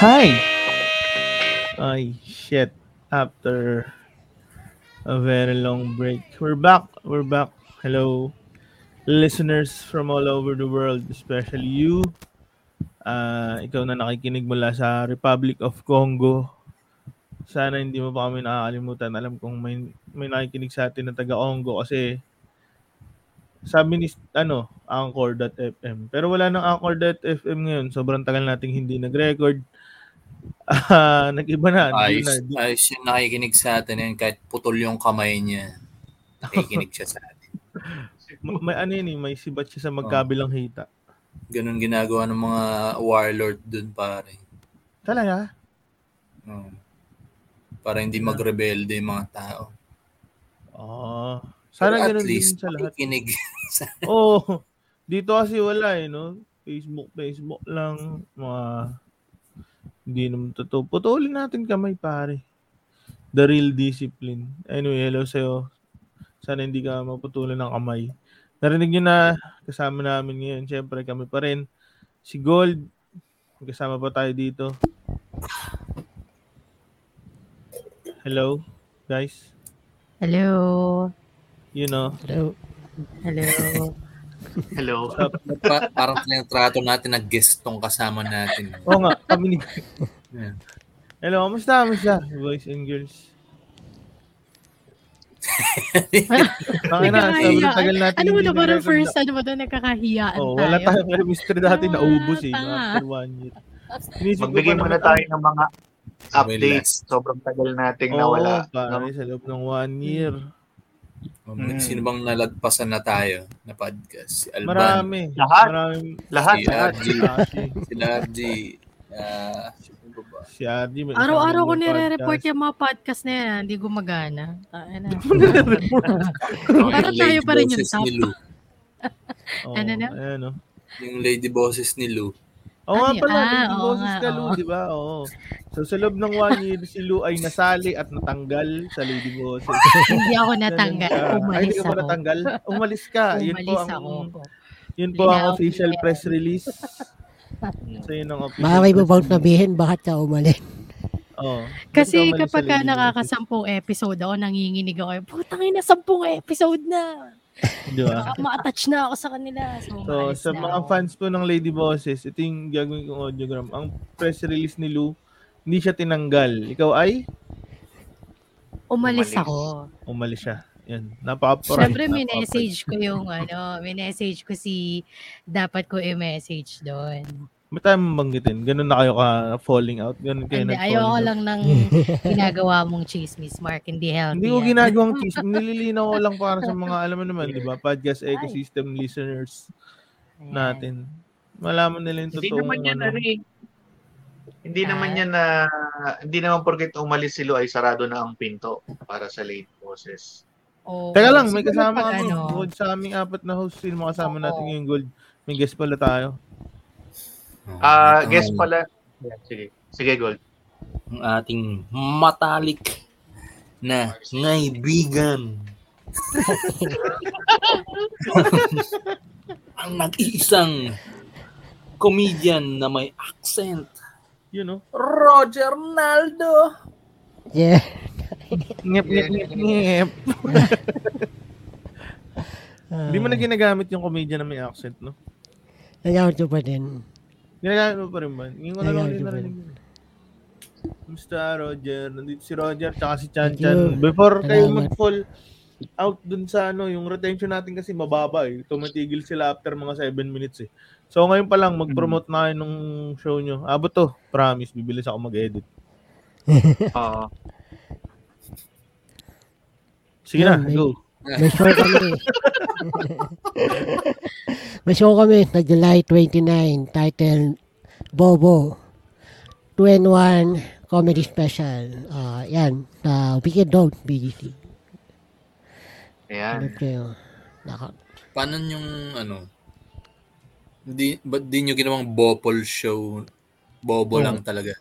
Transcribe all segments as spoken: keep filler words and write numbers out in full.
Hi! Ay, shit. After a very long break. We're back. We're back. Hello, listeners from all over the world, especially you. Ah, ikaw na nakikinig mula sa Republic of Congo. Sana hindi mo pa kami nakakalimutan. Alam kong may, may nakikinig sa atin na taga-Congo kasi sabi ni ano, Anchor dot f m. Pero wala nang Anchor dot f m ngayon. Sobrang tagal nating hindi nag-record. Ah, nag-iba na. Ayos, Leonard. ayos yung nakikinig sa atin yan. Kahit putol yung kamay niya, nakikinig siya sa atin. Ma- may ano yun eh, may sibat siya sa magkabilang hita. Ganun ginagawa ng mga warlord dun, pare. Talaga? Oh. Para hindi magrebelde yung mga tao. Oh. Sana Pero at ganun least din sa lahat. makikinig. Oh, dito kasi wala eh, no? Facebook, Facebook lang. Mga hindi naman totoo. Putulin natin kamay, pare. The real discipline. Anyway, hello sa'yo. Sana hindi ka maputulan ng kamay. Narinig nyo na kasama namin ngayon. Siyempre kami pa rin. Si Gold. Kasama pa tayo dito. Hello, guys. Hello. You know. Hello. Hello. Hello. Pa- parang tinatrato natin na guest tong kasama natin. Oo nga, kami ni... Yeah. Hello, kamusta? Kamusta? Boys and girls. Bakit na, sobrang tagal natin Ano mo hindi na ba nag-record first, na- ano ba doon, nagkakahiyaan Oh, tayo? wala tayong chemistry dati, Ah, naubos eh. tanga. After one year. Inisip ko Magbigay pa muna naman, tayo ng mga May updates. last. Sobrang tagal nating Oo, nawala. pare, No? sa loob ng one year. Um, Mm. Sino bang nalagpasan na tayo na podcast? Si Alban, Marami. Lahat. Maraming, Lahat. si lahat. R G, Kasi, si R G, ah, sino ba ba? si Ardy, may Araw-araw ko isang nire-report podcast. yung mga podcast na yan, hindi gumagana. Tayo na. Oh, Parang yung tayo lady pa rin yung boses top. ni Lou. Oh, Ano na? Ayan, oh. Yung lady bosses ni Lou. Oo nga Ano yun? pala, Ah, lady oo boses nga, ka, Lu, oo. di ba? Oo. So, sa loob ng one year, si Lu ay nasali at natanggal sa lady boses. Hindi ako natanggal. Ganun ka. Ay, Umalis hindi ka pa ako. natanggal? Umalis ka. Yun po Umalis ang, ako. yun po Hindi ang na ako official pwede. press release. So, yun ang official Baka may press bubang release. sabihin, bakit ka umalis? Oo. Kasi Ba't ka umalis kapag sa ka lady boses? nakakasampung episode ako, nanginginig ako. Putang ina, sampung episode na. Di ba? Baka ma-attach na ako sa kanila. So, So, umalis sa na mga ako. fans po ng Lady Bosses, ito yung gagawin kong audiogram. Ang press release ni Lu, hindi siya tinanggal. Ikaw ay Umalis Umalis. ako. umalis siya. Yan. Napaka-pride. Siyempre, may napaka-pride. message ko yung ano, may message ko si dapat ko i-message doon. Ba't tayo mabanggitin? Ganun na kayo ka-falling out? Ganun kayo Hindi, nag-falling ayoko out? lang ng ginagawa mong chismis, Mark. Hindi healthy Hindi ko yan. ginagawang cheese. Nililinaw ko lang para sa mga, alam mo naman, di ba? Podcast ecosystem listeners Ayan. natin. Malaman nila yung Hindi totoong naman yan, ano. ano eh. Hindi Ah. naman yan na, hindi naman porket umalis sila ay sarado na ang pinto para sa late bosses. Oo. Teka lang, may Siguro kasama pag kami. ano, Bukod sa aming apat na host, sino mga kasama Oo. natin ngayong Gold? May guest pala tayo. Oh, Ah, ito guess nga, pala. Yeah, sige. Sige, Gold. ang ating matalik na ngaibigan. Ang nag-iisang comedian na may accent, You know? Roger Naldo. Yeah. Ngep, ngep, ngep, ngep. Hindi mo na ginagamit yung comedian na may accent, no? Nangyawin ko pa din. Ginagamit mo pa rin ba? Ngayon ko na lang Ginagamit ulit ko pa narinig yun. Kamusta, Roger? Nandito si Roger tsaka si Thank Chan Chan. you. Before kayo Salamat. mag-fall out dun sa ano, yung retention natin kasi mababa eh. Tumatigil sila after mga seven minutes eh. So ngayon pa lang, mag-promote na kayo nung show nyo. Abot to, promise, bibilis ako mag-edit. Oo. Sige na, Yeah, may- go. May show kami. May show kami na July twenty-ninth, titled Bobo. two and one comedy special. Ah, yan. Sa Wicked Dog, B G C. Ano Ayan. kayo? Naka, Paano yung ano? Di, ba't di nyo ginawang Bopol show? Bobo Oh. lang talaga.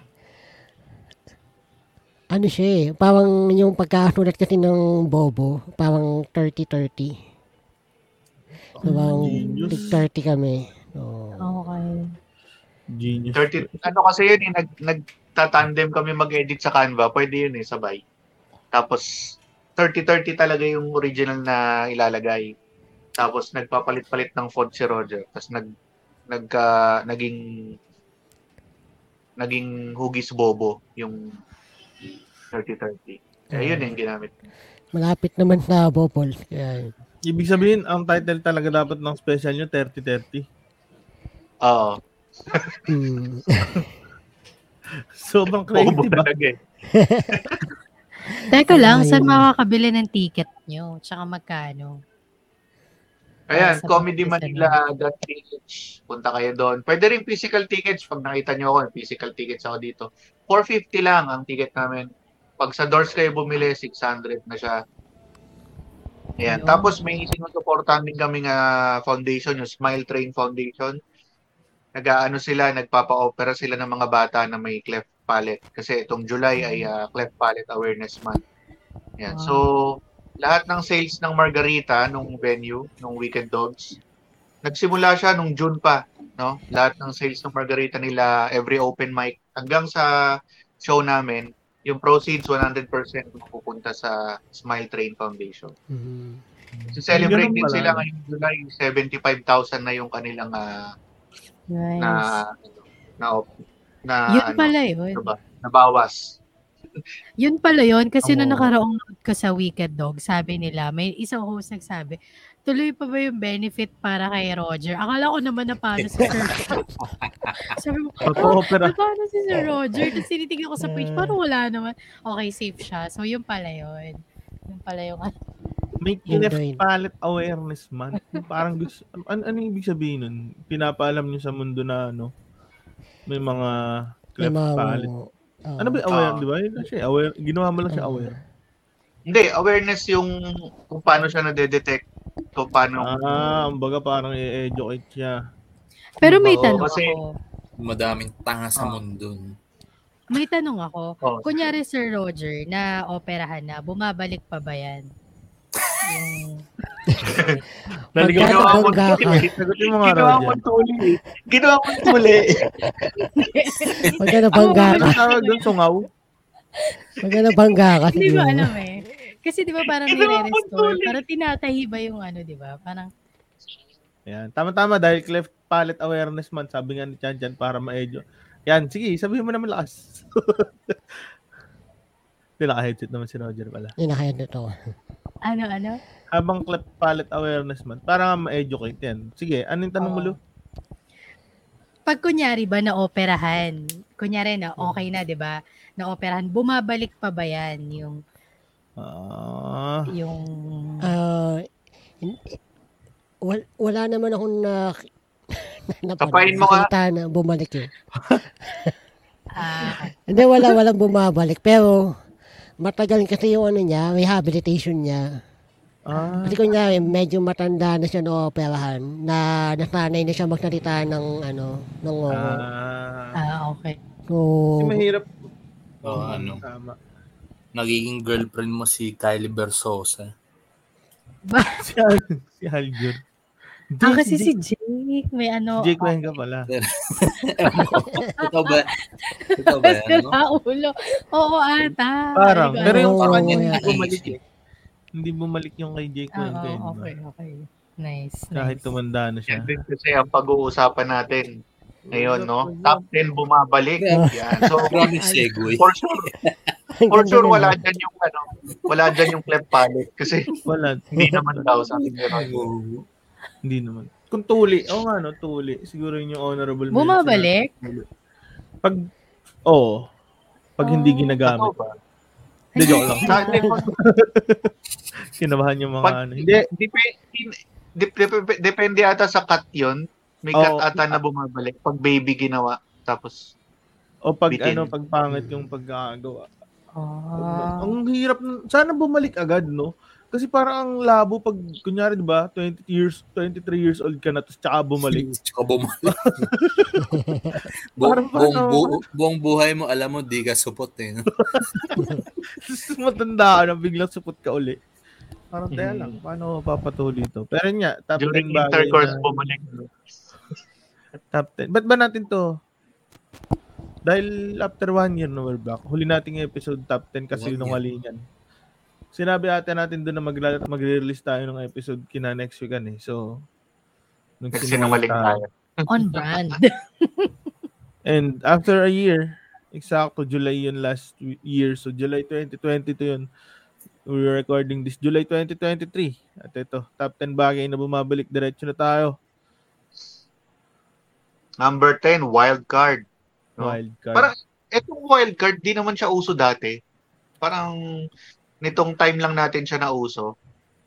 ano siya eh, parang yung pagkasulat kasi ng Bobo, parang thirty thirty. So, parang genius. thirty kami. So, okay. Genius. thirty, ano kasi yun eh, nag, nagtatandem kami mag-edit sa Canva. Pwede yun eh, sabay. Tapos, thirty thirty talaga yung original na ilalagay. Tapos, nagpapalit-palit ng font si Roger. Tapos, nag, nagka, naging, naging hugis bobo yung thirty thirty. Kaya yun yung ginamit. Malapit naman sa Bopol. Kaya, Ibig sabihin, ang title talaga dapat ng special nyo, thirty thirty. Oo. mm, Sobrang Bobo crazy ba? talaga eh. Teka lang, Ay. saan makakabili ng ticket nyo? Tsaka magkano? Ayan, Sa comedymanila dot p h. Punta kayo doon. Pwede rin physical tickets. Pag nakita nyo ako, physical tickets ako dito. four fifty lang ang ticket namin. Pag sa doors kayo bumili, six hundred na siya. Ayan. Ayun. Tapos may sinusuportahan din kami nga foundation, yung Smile Train Foundation. Nag-aano sila, nagpapa-opera sila ng mga bata na may cleft palate. Kasi itong July ay uh, Cleft Palate Awareness Month. Ayan. Wow. So, lahat ng sales ng Margarita nung venue, nung Wicked Dogs, nagsimula siya nung June pa, no? Lahat ng sales ng Margarita nila, every open mic, hanggang sa show namin, yung proceeds one hundred percent pupunta sa Smile Train Foundation. mm, So, celebrate Ganun din pala. sila ngayong July, seventy-five thousand na yung kanilang uh, Nice. na na na Yun ano, pala yun. ano ba? Nabawas. Yun pala yun. Kasi Oo. nung nakaraong nood ko sa Wicked Dog, sabi nila, may isang host nagsabi, tuloy pa ba yung benefit para kay Roger? Akala ko naman na paano si Sir Sabi mo, Papa-opera. na paano si Sir Roger? Tapos tinitignan ko sa page, parang wala naman. Okay, safe siya. So, yun pala yun. Yun pala yung ano. May Yun cleft din. palate awareness month. Parang gusto, ano, ano yung ibig sabihin nun? Pinapaalam nyo sa mundo na ano, may mga may cleft mga, palate. ah, Ano ba yung aware, Ah. di ba? Yun lang siya, aware. Ginawa mo lang siya Ah. aware. Hindi, awareness yung kung paano siya na-detect. Kung paano. Ah, kumbaga parang i-educate siya. Pero may Oo, tanong kasi- ako. Madaming tanga sa Ah. mundo. May tanong ako. Oh. Kunyari, Sir Roger, na operahan na, bumabalik pa ba yan? Yung... Naligaw Pagka mo ako. nabangga ka. Sagutin mo nga, Ginawa Roger. mo tuli. Ginawa mo tuli. Pagka nabangga Ano ka, tawag doon? Sungaw? pagka nabangga ka, Hindi ko siguro. alam eh. Kasi di ba parang Ginawa mo nire-restore, tuloy. parang tinatahi ba yung ano, di ba? Parang, Yan. Tama-tama dahil cleft palate awareness month, sabi nga ni Chan Chan para ma-edu. Yan, sige, sabihin mo naman lakas. Hindi, naka-headset naman si Roger pala. Yun, nakaya nito. ano, ano? Habang cleft palate awareness month, para nga ma-educate yan. Sige, anong tanong mo, Oo. Lu? Pag kunyari ba na-operahan, kunyari na okay na, di ba? Na-operahan, bumabalik pa ba yan yung, Ah, yung, Ah, hin- wal, wala naman akong na Tapain mo nga. nakita na bumalik eh. ah, Hindi, wala, walang bumabalik. Pero, matagal kasi yung ano niya, rehabilitation niya. ah, Kasi kunyari, medyo matanda na siya na operahan, na nasanay na siya magsalita ng ano, ng oo. ah. ah, okay. So, Kasi mahirap. Oo, ano. Tama. Nagiging girlfriend mo si Kylie Versosa. Si, Al- si Aljur. Ah, kasi si Jake, may ano, Jake Wenga pala. Ito ba? Ito ba? Ano? sa ulo. Oo, ata. Parang, Hindi ko pero yung Oo, sa kanya yeah. hindi bumalik eh. Hindi bumalik yung kay Jake alam. Wenga. Ah, eh, oo, di ba? okay, okay. Nice, Kahit nice. tumanda na siya. Yan din kasi ang pag-uusapan natin ngayon, no? Top ten bumabalik. Yan. So, Grabe segue. for sure, ang for ganda sure nun, wala ah. dyan yung ano, wala dyan yung cleft palate kasi Wala. hindi naman daw sabi ni Roger. Oo. Hindi naman. Kung tuli, oo nga no, tuli. Siguro yun yung honorable mention. Bumabalik? Pag, oo. Pag hindi Oh. ginagamit. Ano ba? Hindi, joke lang. Sa atin, Kinabahan yung mga Pag- ano. Hindi, Dep- dep- dep- depende ata sa cut yun. May cut Oo. ata na bumabalik. Pag baby ginawa. Tapos, o pag Bitin. ano, pag pangit yung pagkakagawa. Ah. Ang hirap, n- sana bumalik agad, no? Kasi parang ang labo pag, kunyari, di ba, twenty years, twenty-three years old ka na, tapos tsaka bumalik. Tsaka bumalik. Bu- Parang buong, paano? bu- buong buhay mo, alam mo, di ka supot eh. No? Tapos matanda ka na, biglang supot ka uli. Parang, taya Mhm. lang, paano papatuloy ito? Pero yun nga, top during ten bagay intercourse na, bumalik. top ten. Ba't ba natin to Dahil after one year na we're back, huli nating episode top ten kasi One nung year. halingan. Sinabi ata natin doon na magla- magre-release tayo ng episode kina next weekan eh. So, nung sinungaling Nagsinungaling tayo. tayo. On brand. And after a year, eksakto, July yun last w- year. So, July twenty twenty-two yun. We were recording this July twenty twenty-three. At ito, top ten bagay na bumabalik. Diretso na tayo. Number ten, wild card. No? Wild card. Parang, etong wild card, di naman siya uso dati. Parang, nitong time lang natin siya nauso.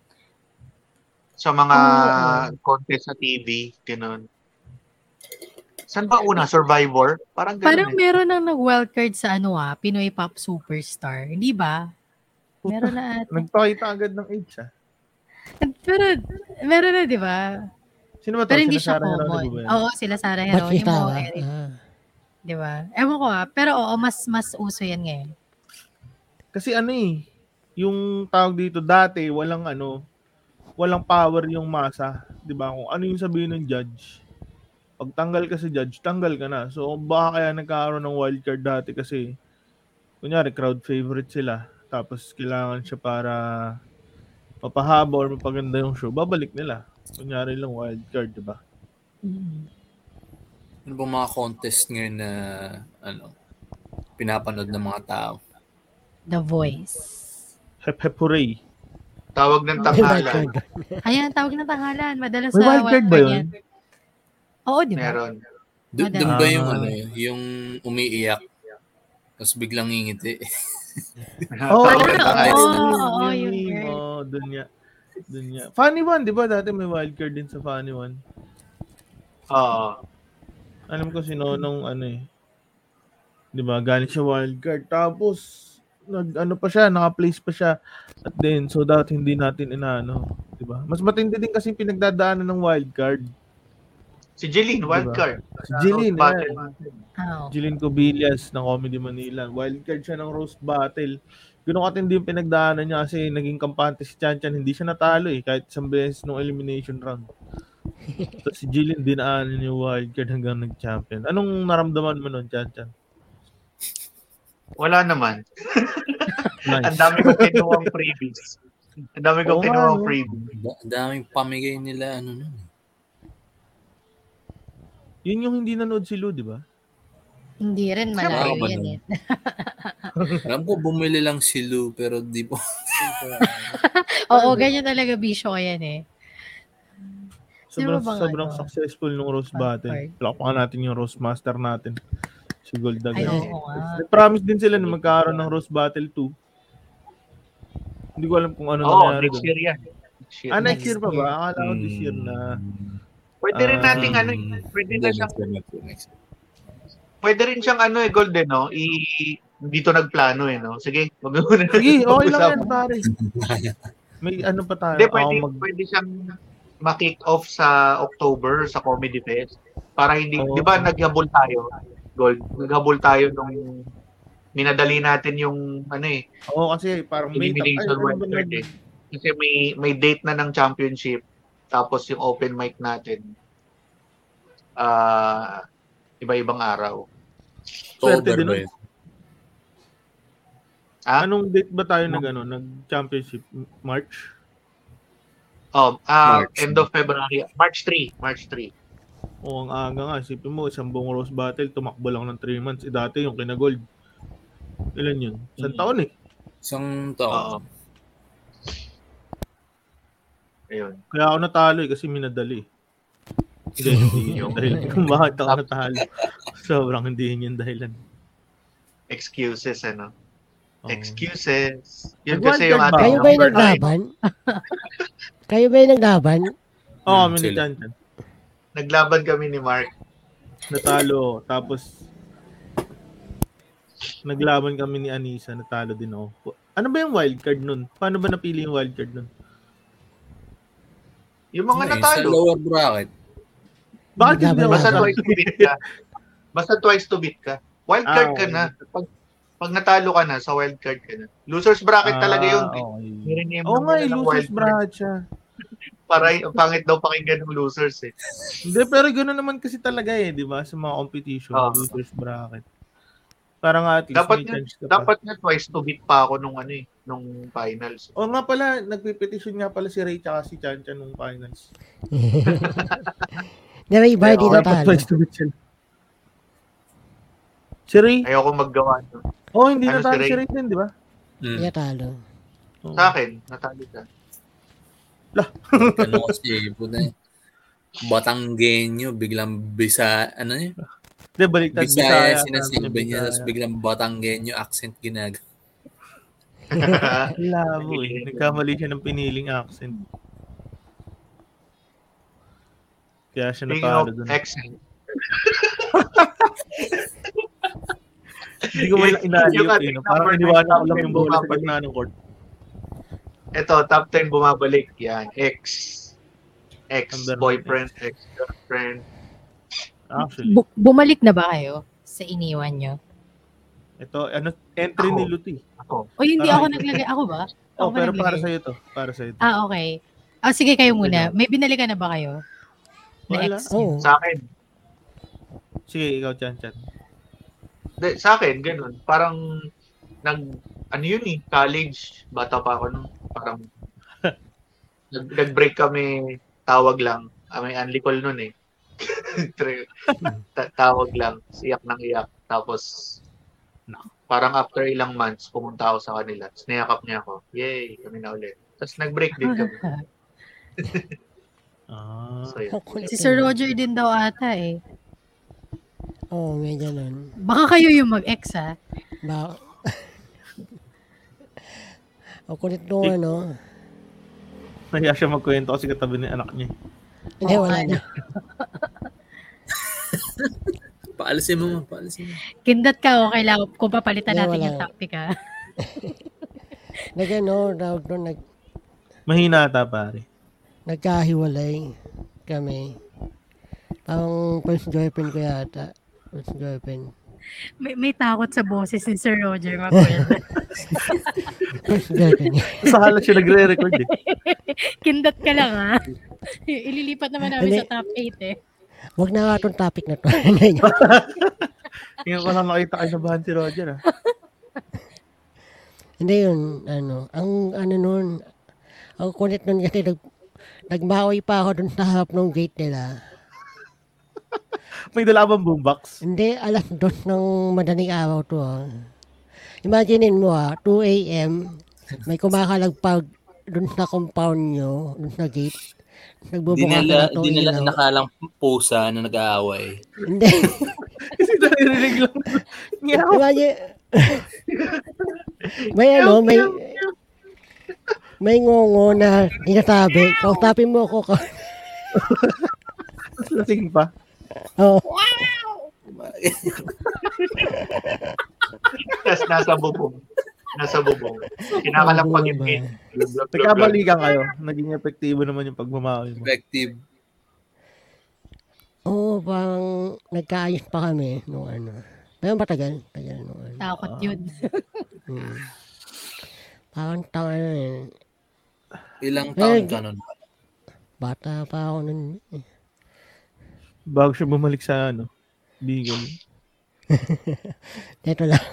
Sa mga Oo. contest sa T V, gano'n. Saan ba una? Survivor? Parang gano'n Parang eh. meron nang nag-wildcard sa ano ah, Pinoy Pop Superstar. Hindi ba? Meron na ata. Nagpakita agad ng age ah. Pero, meron na, di ba? Sino ba to? Pero hindi Sila siya Sarah Geronimo common. ba yan? Oo, sila Sarah Ba't Geronimo, kita? Eric. Ah. Di ba? Ewan ko ah. Pero oo, mas mas uso yan ngayon. Kasi ano eh, yung tawag dito dati, walang ano, walang power yung masa. Di ba? Kung ano yung sabihin ng judge, pag tanggal ka sa judge, tanggal ka na. So, baka kaya nagkakaroon ng wildcard dati kasi, kunyari, crowd favorite sila. Tapos, kailangan siya para mapahaba or mapaganda yung show. Babalik nila. Kunyari lang wildcard, di ba? Mm. Ano bang mga contest ngayon na ano pinapanood ng mga tao? The Voice. Hep hep hooray. Tawag ng Wild tanghalan. card. Ayan, tawag ng tanghalan. Madalas May sa wildcard ba yun? yan. Oo, di ba? Meron. Do- Madami. doon ba yung Ah. ano, yung umiiyak tapos biglang ngingiti? Oo, Tawag oo, ng tanghalan. oo, oo, yun, yun, yun, girl. oo, dun niya. Dun niya. Funny one, di ba? Dati may wildcard din sa funny one. Oo. Alam ko si Nonong ano eh. 'Di ba? Galing siya wildcard tapos nag ano pa siya, naka-place pa siya at then so that hindi natin inaano, 'di ba? Mas matindi din kasi pinagdadaanan ng wildcard. Si Jeline, wild Diba? card. Si Jeline, Roast eh. Battle. Oo. Jeline Cobillas ng Comedy Manila. Wildcard siya ng roast battle. Ganoon katindi yung pinagdaanan niya kasi naging kampante si Chan Chan, hindi siya natalo eh kahit isang beses nung elimination round. So, si Jeline dinaanan yung wildcard hanggang nag-champion. Anong naramdaman mo nun, Chan Chan? Wala naman. Nice. Ang dami kong kinuwang freebies. Ang dami kong Oo nga, kinuwang no? freebies. Da- daming pamigay nila ano nun. Yun yung hindi nanood si Lou, di ba? Hindi rin malayo Siyempre. yan eh. Alam ko bumili lang si Lou pero di po. Oo, ganyan talaga bisyo ko yan eh. Sobrang, Sino ba bang sobrang ano? successful nung roast battle. Wildcard? Palakpakan natin yung roast master natin. Si Goldaga. Ay, oo nga. Nag-promise din sila na magkakaroon ng roast battle two. Hindi ko alam kung ano Oo, nangyari next doon. year yan. Next year. Ah, next Next year pa year. ba? Akala ko this year na. Pwede rin Ah, nating ano, Hmm. pwede Hindi, na siyang, next year, next year, next year. pwede rin siyang ano eh, Golden, no? I, dito nagplano eh, no? Sige, mag-una. Sige, okay lang yan, Pag-usapan. pare. May ano pa tayo. Hindi, Ako pwede, mag... pwede siyang ma-kick off sa October sa Comedy Fest. Para hindi, Oo. di ba naghabol tayo, Gold? Naghabol tayo nung minadali natin yung ano eh, Oo, kasi parang may... elimination ano ba wildcard nag- eh. Kasi may may date na ng championship tapos yung open mic natin ah iba-ibang araw. Swerte October din ba nun. yun? Ah? Anong date ba tayo nag, ano, nag-championship? March? Oh, ah March. end of February, March three, March three. Oo, ang aga nga. Isipin mo, isang buong roast battle, tumakbo lang ng three months. Eh, dati yung kina-gold. Ilan yun? Isang Hmm. taon eh. Isang Oo. taon. Ayun. Kaya ako natalo eh, kasi minadali. Hindi, hindi yun yung dahilan kung bakit ako natalo. Sobrang hindi yun yung dahilan. Excuses ano. Oo. Excuses. Yun Nag-wildcard kasi yung ba? ating Kayo ba yung number nine. naglaban? Kayo ba yung naglaban? Oo, Hmm, kami ni sila. Chan Chan. Naglaban kami ni Mark. Natalo. Tapos, naglaban kami ni Anisa. Natalo din ako. Ano ba yung wildcard nun? Paano ba napili yung wildcard nun? Yung mga Ayun, Sa natalo. lower bracket. Bakit hindi Naglaban ako Basta Wala. twice to beat ka. Basta twice to beat ka. Wild Ah, card ka okay. na. Pag, pag natalo ka na, sa wild card ka na. Losers bracket talaga yun. Ah, okay. Nirename Oo naman nga, nila eh, ng losers wild card. bracket siya. Paray, ang pangit daw pakinggan ng losers eh. Hindi, pero gano'n naman kasi talaga eh, di ba? Sa mga competition, Oo. losers bracket. Para nga at least Dapat may nga, chance ka pa. dapat nga twice to beat pa ako nung ano eh, nung finals. O nga pala, nagpe-petition nga pala si Ray tsaka si Chanchan nung finals. Di ba iba, di Pero Dapat natalo. twice to beat sila. Si Ray? Ayoko maggawa nun. Oh, hindi Ano natalo si Ray? si Ray din, di ba? Mm. Di natalo. Oo. Sa akin, natalo ka. Ano kasi, puta, Batanggenyo, biglang bisa, ano yun? Hindi, baliktad. Bisaya, sabi sinasilbi niya, tapos Bisaya. biglang Batanggenyo accent ginag. Labo eh. Nagkamali siya ng piniling accent. Kaya siya Speaking natalo of dun. accent, Hindi ko man yung inaaliyot eh. ating No? Parang number iniwanan nine ko lang yung bola sa bumabalik. gitna ng court. Ito, top ten bumabalik. Yan, ex. Ex-boyfriend, ex-girlfriend. Actually. Bu- bumalik na ba kayo sa iniwan nyo? Ito, ano, entry Ako. ni Luti. Ako. O hindi Ah. ako naglagay. Ako ba? Ako Oh, ba pero naglagay? para sa'yo to. Para sa'yo to. Ah, okay. Ah, sige kayo muna. May binalikan na ba kayo? Na Wala. ex? Oo. Sa akin, Sige, ikaw, Chan Chan. de, sa akin, ganun. Parang, nag, ano yun eh, college, bata pa ako nun. Parang, nag, nag-break kami, tawag lang. Ah, may unli call nun eh. Ta- tawag lang, iyak ng iyak. Tapos, parang after ilang months, pumunta ako sa kanila. Tapos niyakap niya ako. Yay, kami na ulit. Tapos nag-break din kami. Ah. So, yun. Si Sir Roger din daw ata eh. Oo, may ganun. Baka kayo yung mag-ex ha? Ba... Ang kulit nung Ik- ano. Nahiya siya magkwento kasi katabi ni anak niya. Hindi, Oo, wala ano. na. Paalisin mo, ma, paalisin mo. Kindat ka o kailangan kung papalitan Hindi, natin wala. yung topic ha? Nag ano, tawag doon, nag, Mahina ata, pare. nagkahiwalay kami. Parang first girlfriend ko yata. First girlfriend. May, may takot sa boses ni Sir Roger magkwento. First girlfriend. Sa halat siya nagre-record eh. Kindat ka lang ha? Ililipat naman namin Hindi. sa top eight eh. Huwag na nga itong topic na to. Ngayon ko lang nakita kayo sa bahan si Roger ah. Hindi yun, ano, ang ano nun, ang kulit nun kasi nag, nagbawi pa ako dun sa harap ng gate nila. May dala bang boombox? Hindi, alas dos ng madaling araw to ah. Imaginin mo ah, two a.m. may kumakalagpag dun sa compound nyo, dun sa gate. Nagbubukas Dinala, na to dinala ilaw. nakalang pusa na nag-aaway. Hindi. Kasi naririnig lang. Ngiyaw. Imagine, may ano, may may ngongo na sinasabi, kausapin mo ako. ka- Lasing pa. Oo. Tapos nasa bubong. Nasa bubong. Kinakalampag yung gate. Nagkabalikan kayo. Naging epektibo naman yung pagmamawi mo. Effective. Oo, parang nagkaayos pa kami nung ano. Pero matagal, tagal nung ano. Takot yun. Hmm. Parang tanga na eh. Ilang taon Eh, ka nun? Bata pa ako nun. eh. Bago siya bumalik sa ano, Bigol. Ito lang.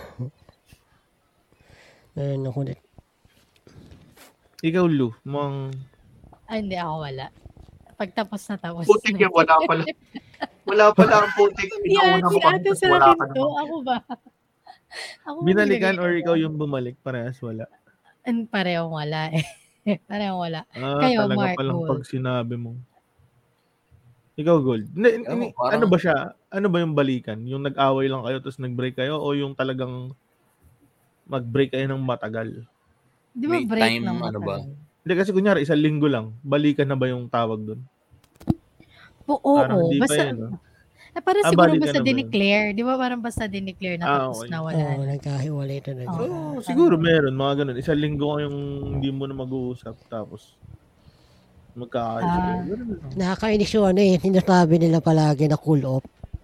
Ayun, ako ulit. Ikaw, Lu, mong... Ay, hindi ako wala. Pagtapos na tapos. Putik yan, wala pala. Wala pala ang putik. Yan, Pinauna mo si kami, ate tapos sa wala atin ka to. naman. Ako ba? Ako ba Binalikan nilagay or ko? ikaw yung bumalik? Parehas wala. And parehong wala eh. Parehong wala. Ah, Kayo, talaga Mark, palang Gold. pag sinabi mo. Ikaw, Gold. Ni- Ewan ni- ko, parang- ano ba siya? Ano ba yung balikan? Yung nag-away lang kayo tapos nag-break kayo o yung talagang mag-break kayo ng matagal? Di ba May break time, lang ano ba? matagal? Hindi kasi kunyari, isang linggo lang. Balikan na ba yung tawag doon? Po, oo, Parang hindi basta, pa yun, no? eh, parang Ah, siguro balikan basta na ba yun? dineclare. Di ba parang basta dineclare na Ah, tapos okay. na wala Oo, na. nagkahiwalay talaga. Oo. Oo, siguro meron, mga ganun. Isang linggo kayong hindi mo na mag-uusap tapos magkakaayos Ah. kayo. Ganun lang. Nakakainis yung ano eh, sinasabi nila palagi na cool off.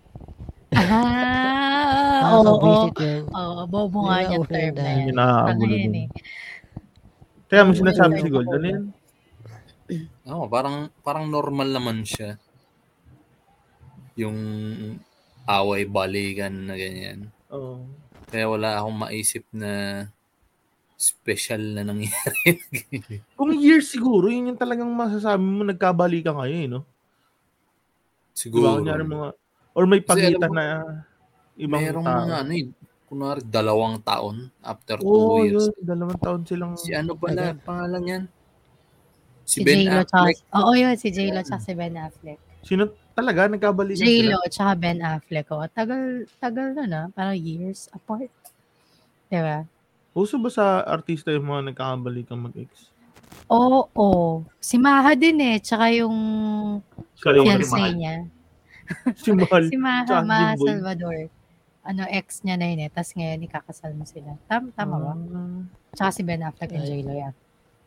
Ah, oo, oo. Nakakabisit yun. Oo, bobo nga Wala, yung okay term na. na Hindi yan. nakakagulo Tanga yan dun. eh. Kaya mo Oo, sinasabi yun. si Gold, ano yun? Oo, parang parang normal naman siya. Yung away balikan na ganyan. Oo. Kaya wala akong maisip na special na nangyari. Kung years siguro, yun yung talagang masasabi mo nagkabalikan kayo eh, no? Diba? Siguro. Kunyari mga, or may Kasi alam pagitan mo, na ibang merong tao. mga ano eh, kunwari dalawang taon after two Oo, years. yun. Dalawang taon silang... Si ano pala, pangalan yan? Si, Si Ben J-Lo Affleck. tsaka, oo yun, si J-Lo tsaka si Ben Affleck. Sino talaga nagkabalikan J-Lo sila? tsaka Ben Affleck, oh. Tagal, tagal na na, parang years apart. Diba? Uso ba sa artista yung mga nagkakabalikan mag-ex? Oo, oo. Si Maha din eh, tsaka yung Kalaw si fiancé Mahal. niya. Si Mahal. Si Maha, Tsaka Maha Jimboy. Salvador. Ano, ex niya na yun eh. Tapos ngayon, ikakasal mo sila. Tama, tama ba? Ah. Tsaka si Ben Affleck and Ay. J-Lo yan.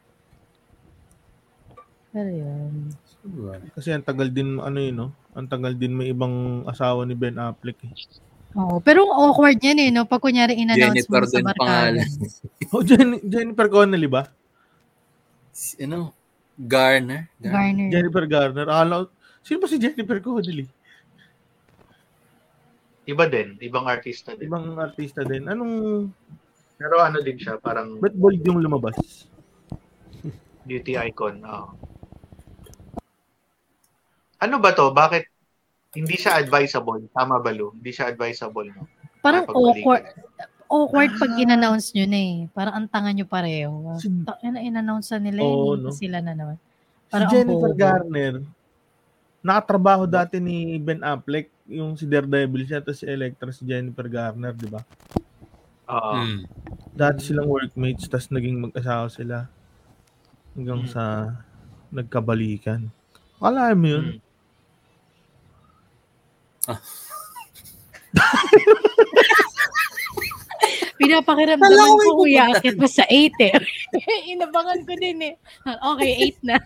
Pero yun. Kasi ang tagal din, ano yun, no? Ang tagal din may ibang asawa ni Ben Affleck eh. Oo, pero ang awkward yan eh, no? Pag kunyari in-announce Jennifer mo sa din barkada. pangalan. Oh, Jen- Jennifer Connelly ba? Si, ano? Garner? Garner. Jennifer Garner. Akala ko, sino ba si Jennifer Connelly? Iba din, ibang artista din. Ibang artista din. Anong, Pero ano din siya, parang ba't bold yung lumabas? beauty icon. Oo. Ano ba to? Bakit hindi siya advisable? Tama ba, Lu? Hindi siya advisable, no? Parang Pagbalikan. awkward. Awkward pag in-announce nyo na eh. Parang ang tanga nyo pareho. Si- Ina in-announce na nila Oo, yun. no? Sila na naman. Si Parang ang Jennifer bobo. Garner, nakatrabaho dati ni Ben Affleck, yung si Daredevil siya, tapos si Electra si Jennifer Garner, di ba? Oo. Hmm. Dati silang workmates, tapos naging mag-asawa sila. Hanggang Hmm. sa nagkabalikan. Akala mo yun? Hmm. Pinapakiramdaman ko kuya, akit mo sa eight eh. Inabangan ko din eh. Okay, eight na.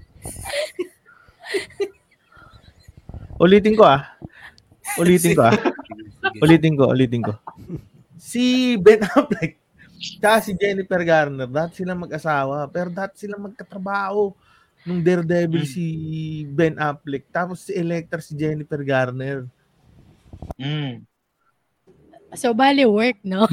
Ulitin ko ah. Ulitin ko ah. Ulitin ko, ulitin ko. Si Ben Affleck, tsaka si Jennifer Garner, dati silang mag-asawa, pero dati silang magkatrabaho. Nung Daredevil Hmm. si Ben Affleck, tapos si Electra si Jennifer Garner. Hmm. So, bali work, no?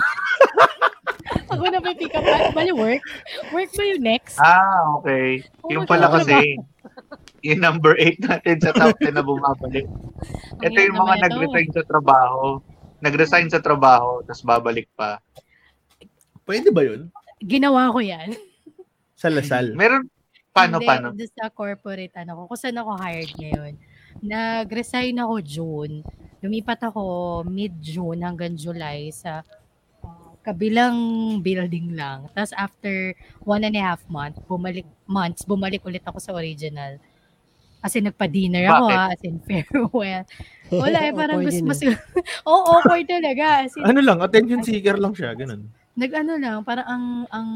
Ako na may pick up. Bali work? Work ba yung next? Ah, okay. Oh, Yung pala magkano kasi, yung number eight natin sa top ten na bumabalik. Ang Ito hirap yung mga naman ito. nag-resign sa trabaho. Nag-resign sa trabaho, tapos babalik pa. Pwede ba yun? Ginawa ko yan. Sa Lasal. Meron, paano, Hindi, paano? doon sa corporate, ano ko, kung saan ako hired ngayon. Nag-resign ako June. Lumipat ako mid-June hanggang July sa uh, kabilang building lang. Tapos after one and a half month, bumalik, months, bumalik ulit ako sa original. As in, nagpa-dinner ako Bakit? ha, as in, farewell. Wala eh, parang Awkward gusto yun, mas... Oo, oh, awkward talaga. As in, Ano lang, attention seeker lang siya, ganun. nag-ano lang, parang ang, ang,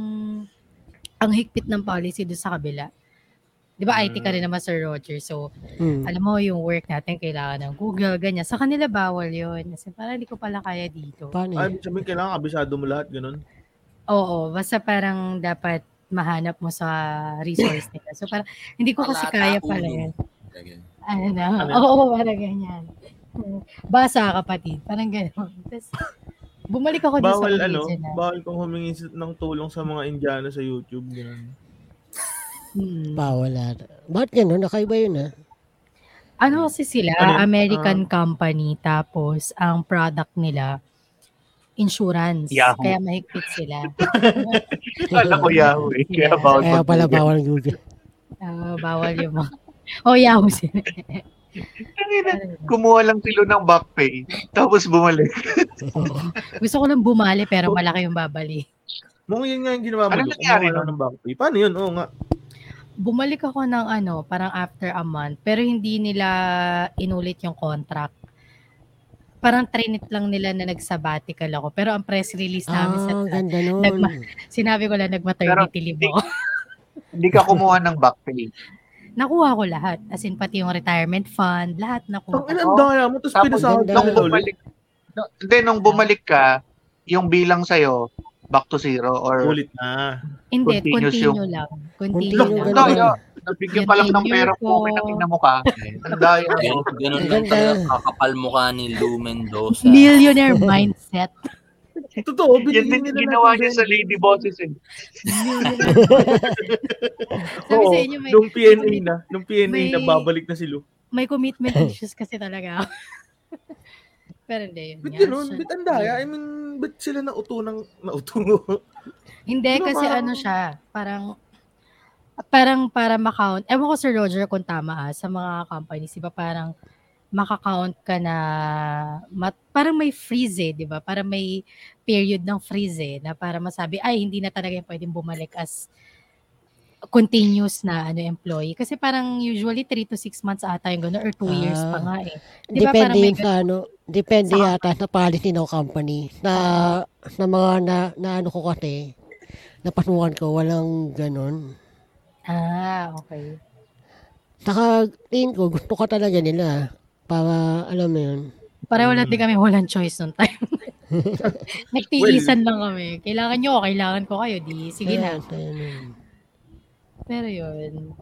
ang higpit ng policy doon sa kabila. Di ba, I T ka rin naman, Sir Roger. So, Hmm. alam mo, yung work natin, kailangan ng Google, ganyan. Sa kanila, bawal yun. Kasi parang hindi ko pala kaya dito. Paano Ay, yun? sabihin, kailangan kabisado mo lahat, ganun. Oo, basta parang dapat mahanap mo sa resource nila. So, parang hindi ko kasi Wala kaya tao, pala no? yan. Ganyan. Ano na? Ano? Oo, parang ganyan. Basa, kapatid. Parang gano'n. Tapos, bumalik ako din sa Bawal, ano, original. bawal kong humingi ng tulong sa mga Indiano sa YouTube, ganun. Hmm. Bawal ata. Bakit gano'n? Nakaiba yun ah. Ano kasi sila, Ano yun? American company, tapos ang product nila, insurance. Yahoo. Kaya mahigpit sila. Alam ko Yahoo eh. Kaya bawal Kaya pala mag-Google. bawal Google. Ah, bawal yung mga... Oh, Yahoo sila. Kanina, kumuha lang sila ng back pay, tapos bumalik. Gusto ko lang bumali pero malaki yung babali. Mga yun nga yung ginawa mo. Ano Dok. nangyari Kumuha lang nun? ng back pay. Paano yun? Oo nga. Bumalik ako ng ano, parang after a month, pero hindi nila inulit yung contract. Parang trinit lang nila na nag-sabbatical ako. Pero ang press release namin sa Ah, ganda nun. nagma- sinabi ko lang nag-maternity leave di- ako. Hindi ka kumuha ng back pay. Nakuha ko lahat. As in, pati yung retirement fund, lahat nakuha Ang ko. ilang daya mo, tapos Tapos, pinasahod ganda. ka Nung nila ulit. bumalik, no, hindi, nung bumalik ka, yung bilang sa'yo, back to zero or Ulit na. Hindi, continuous continue yung- lang. Continue Continue yung lang. No, ganda. no, nabigyan Yung pa lang ng tenure pera ko. ko, may natin na mukha. Ang daya. Ganun, ganun lang Ganda. talaga kakapal mukha ni Lou Mendoza. Millionaire mindset. Totoo, Yan binigyan din nila yung ginawa natin niya sa Ben. Lady Bosses eh. Millionaire Sabi Oo, sa inyo, may, nung P N A may, na, nung P N A may- na, babalik na si Lu. may commitment issues kasi talaga ako. Pero hindi, yun Ba't nga. ganun? siya- Ba't ang daya? I mean, ba't sila nauto ng, nauto mo? Hindi, Ano, kasi parang- ano siya, parang, parang para makount, ewan ko Sir Roger kung tama ah, sa mga companies, di ba parang makakount ka na, mat, parang may freeze eh, di ba? Parang may period ng freeze eh, na para masabi, ay, hindi na talaga yung pwedeng bumalik as continuous na ano employee. Kasi parang usually three to six months ata yung gano'n or two years pa Ah. nga eh. Di ba Depende parang may yun sa ano, depende Sa yata sa policy ng company. Na, na mga na, na ano ko kasi, napasukan ko, walang ganun. Ah, okay. Saka, tingin ko, gusto ka talaga nila. Para, alam mo yun. Para wala din kami walang choice nung time. Nagtiisan lang kami. Kailangan nyo, kailangan ko kayo. Di, sige na. Kaya, kaya yun. Pero yun.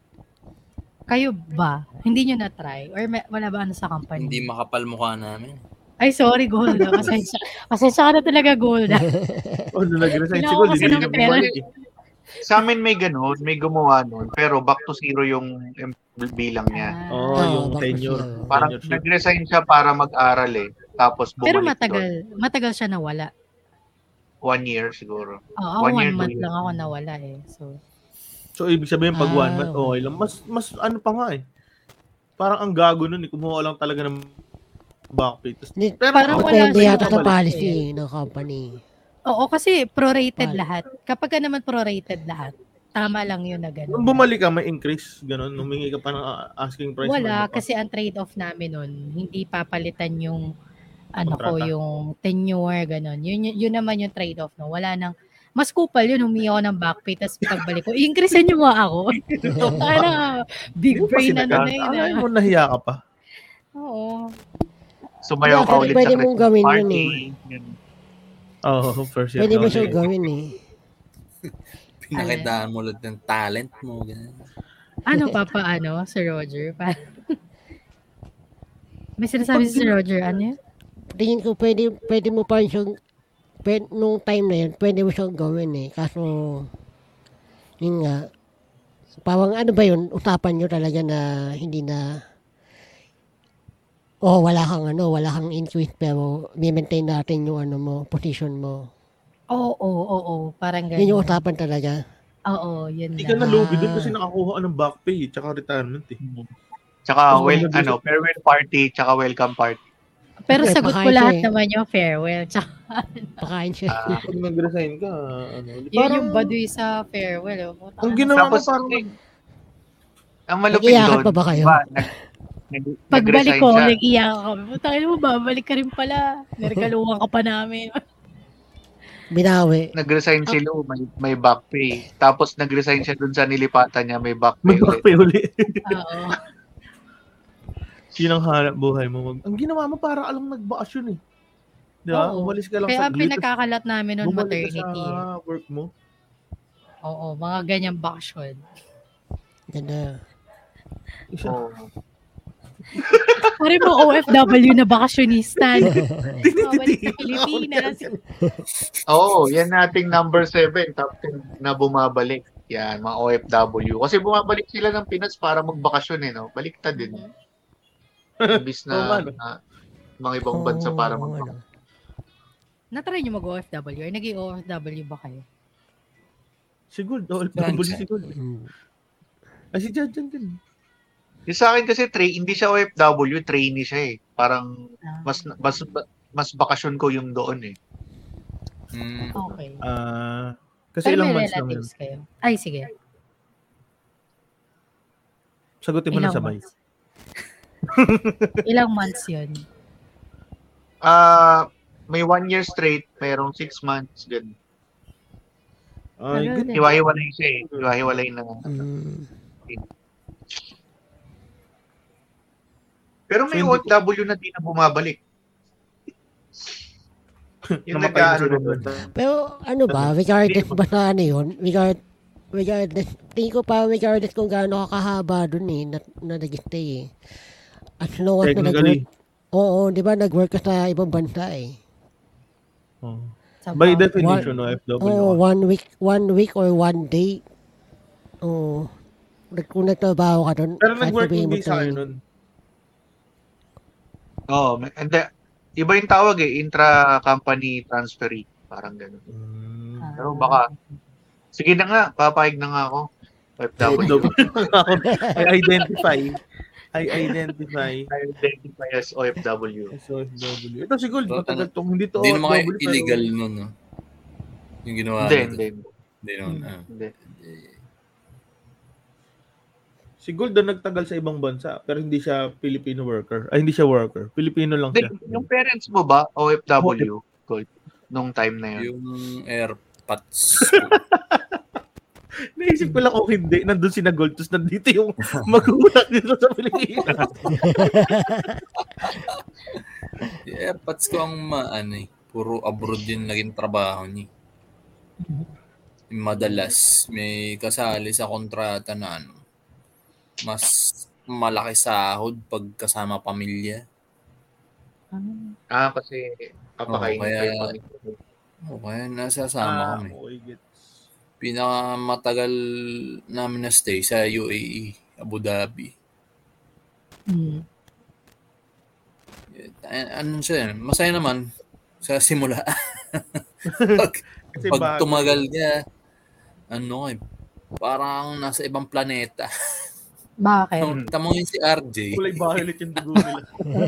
Kayo ba? Hindi nyo na-try? Or may, wala ba ano sa company? Hindi makapal mukha namin. Ay, sorry, Golda. Pasensya, pasensya ka na talaga, Golda. Oh, nung nag-resign si Kailangan Gold, kasi hindi ng na pera. bumalik eh. Sa amin may ganun, may gumawa nun, pero back to zero yung em- bilang niya. Oo, Ah. yung Oo, bakit tenure. siya? Parang tenureship. nag-resign siya para mag-aral eh. Tapos bumalik Pero doon. matagal. Matagal siya nawala. One year siguro. Oo, ako One one, year, two month years. lang ako nawala eh. So, So, ibig sabihin, pag one Ah, month, okay lang. Mas, mas ano pa nga eh. Parang ang gago nun eh. Kumuha lang talaga ng back pay. Tas, Di- pero Parang ako, wala Depende siya yata sa nabalik policy eh. ng company. oo, kasi prorated Wala. lahat. Kapag ka naman prorated lahat, tama lang yun na gano'n. nung bumalik ka, may increase. Ganon. Humingi ka pa ng uh, asking price. Wala, mo, ano pa. kasi ang trade-off namin nun, hindi papalitan yung ano ko, Kontrata. yung tenure, gano'n. Yun, yun, yun naman yung trade-off. No? Wala nang, mas kupal yun, humingi ako ng back pay, tapos pagbalik ko, i-increase nyo nga ako. Kaya na, big Hindi mo pa brain na sinaga. na yun. Akala ah. mo nahiya ka pa. Oo. Sumayaw Yeah, ka ulit pwede sa mong Christmas gawin yun party. eh. Yun. Oo, oh, first year. Pwede mo Okay. siyang gawin eh. Pinakitaan mo ulit ng talent mo. Ganun. Ano pa pa, ano, Sir Roger? Pa- May sinasabi si Sir Roger, ano yun? Tingin ko pwede, pwede mo pa rin siyang, pwede, nung time na yun, pwede mo siyang gawin eh. Kaso, yun nga, parang ano ba yun, usapan nyo talaga na hindi na, oh, wala kang ano, wala kang increase pero may-maintain natin yung ano mo, position mo. Oo, oo, oo, oo, parang Yun yung gano'n. usapan talaga. Oo, yun Hindi ka na. nalugi doon Ah. kasi nakakuha ka ng back pay tsaka retirement eh. Tsaka Tapos well, mag- ano, farewell party, tsaka welcome party. Pero Hindi, sagot ko pakain lahat siya eh. naman yung farewell. Tsaka, Pakain siya. Ah, Pag nag-resign ka, ano, yun yung baduy sa farewell. Oh. Puta ang ka na. ginawa mo Tapos, parang, eh, ang malupit Nag-iyakan doon, pa ba kayo? diba, nag, nag, Pagbalik nag-resign ko, siya. nag-iyak ako. Puta ka mo, babalik ka rin pala. Niregaluhan ka pa namin. Binawi. Nag-resign si Lou, may, may back pay. Tapos nag-resign siya dun sa nilipatan niya, may back may pay back ulit. pay uli. Oo. Yun ang hanap buhay mo. Mag- ang ginawa mo parang alam nagbakasyon eh. Di ba? Oo. Umalis ka lang Kaya sa ang pinagkakalat namin nun bumalik ka maternity. eh. sa work mo. Oo, mga ganyang bakasyon. Ganda. Isa. Oh. Pare mo O F W na bakasyonista. Mabalik sa Pilipinas. Oo, yan nating number seven, top ten na bumabalik. Yan, mga O F W. Kasi bumabalik sila ng Pinas para magbakasyon eh, no? Baliktad din. Imbis Oo nga, na, no? na mga ibang bansa para Oo, magbakasyon. ano. Natry nyo mag-O F W or nag-i O F W ba kayo? Siguro, O F W siguro. Mm. Ay, si Jan Jan din. Yung sa akin kasi, tra- hindi siya O F W, trainee siya eh. Parang, mas, mas, mas bakasyon ko yung doon eh. Mm. Okay. Ah, kasi Pero ilang may months lang yun. relatives kayo. Ay, sige. Sagutin mo na Ilang sabay. months? Ilang months yun? Ah, may one year straight, mayroong six months, ganun. Ay, Tagal good. din. Hiwa-hiwalay siya eh. Hiwa-hiwalay na. Mm. Pero may So, O hindi F W na di na bumabalik. Yung Namatay na nag-ano sila doon. doon. Pero ano ba, regardless ba sa ano yun, regard, regardless, tingin ko pa regardless kung gaano ka kahaba dun eh, na, na nag-stay eh. As long as na nag-work, Technically. oo, di ba, nag-work ka sa ibang bansa eh. Oh. Sa By bagay. definition, O F W Oo, ka. one week, one week or one day. Oo. Nag- Kung nagtrabaho ka dun, Pero kahit nag-working sabihin mo visa kayo to, nun. Oo, may- and the, iba yung tawag eh, intra-company transferee. Parang ganun. Mm. Ah. Pero baka, sige na nga, papayag na nga ako. O F W. O F W. I identify. I identify I identify as O F W. as O F W. Ito siguro, So, matagal ano, tong hindi to Hindi naman kayo O F W. illegal Pero, nun, no? Yung ginawa Hindi, nito. hindi. Hindi naman. Hmm. ah. Hindi. si Gold na nagtagal sa ibang bansa, pero hindi siya Filipino worker. Ay, hindi siya worker. Filipino lang siya. Hindi, yung parents mo ba, O F W, Gold, nung time na yun? Yung AirPods ko. Naisip ko lang kung hindi. Nandun si na Gold, tapos nandito yung magulang dito sa Pilipinas. Yung AirPods ko ang maano eh. Puro abroad yung naging trabaho niya. Madalas may kasali sa kontrata na ano, mas malaki sahod pag kasama pamilya. Ah, kasi Oo, papakainin kaya- kayo pamilya. O kaya nasasama Ah, kami. okay, gets. Pinakamatagal namin na stay sa U A E, Abu Dhabi. Mm. Eh, Ano siya, masaya naman sa simula. pag, Kasi pag bago. tumagal ka, ano eh, parang nasa ibang planeta. Bakit? Tamangin si R J. Kulay violet yung dugo nila.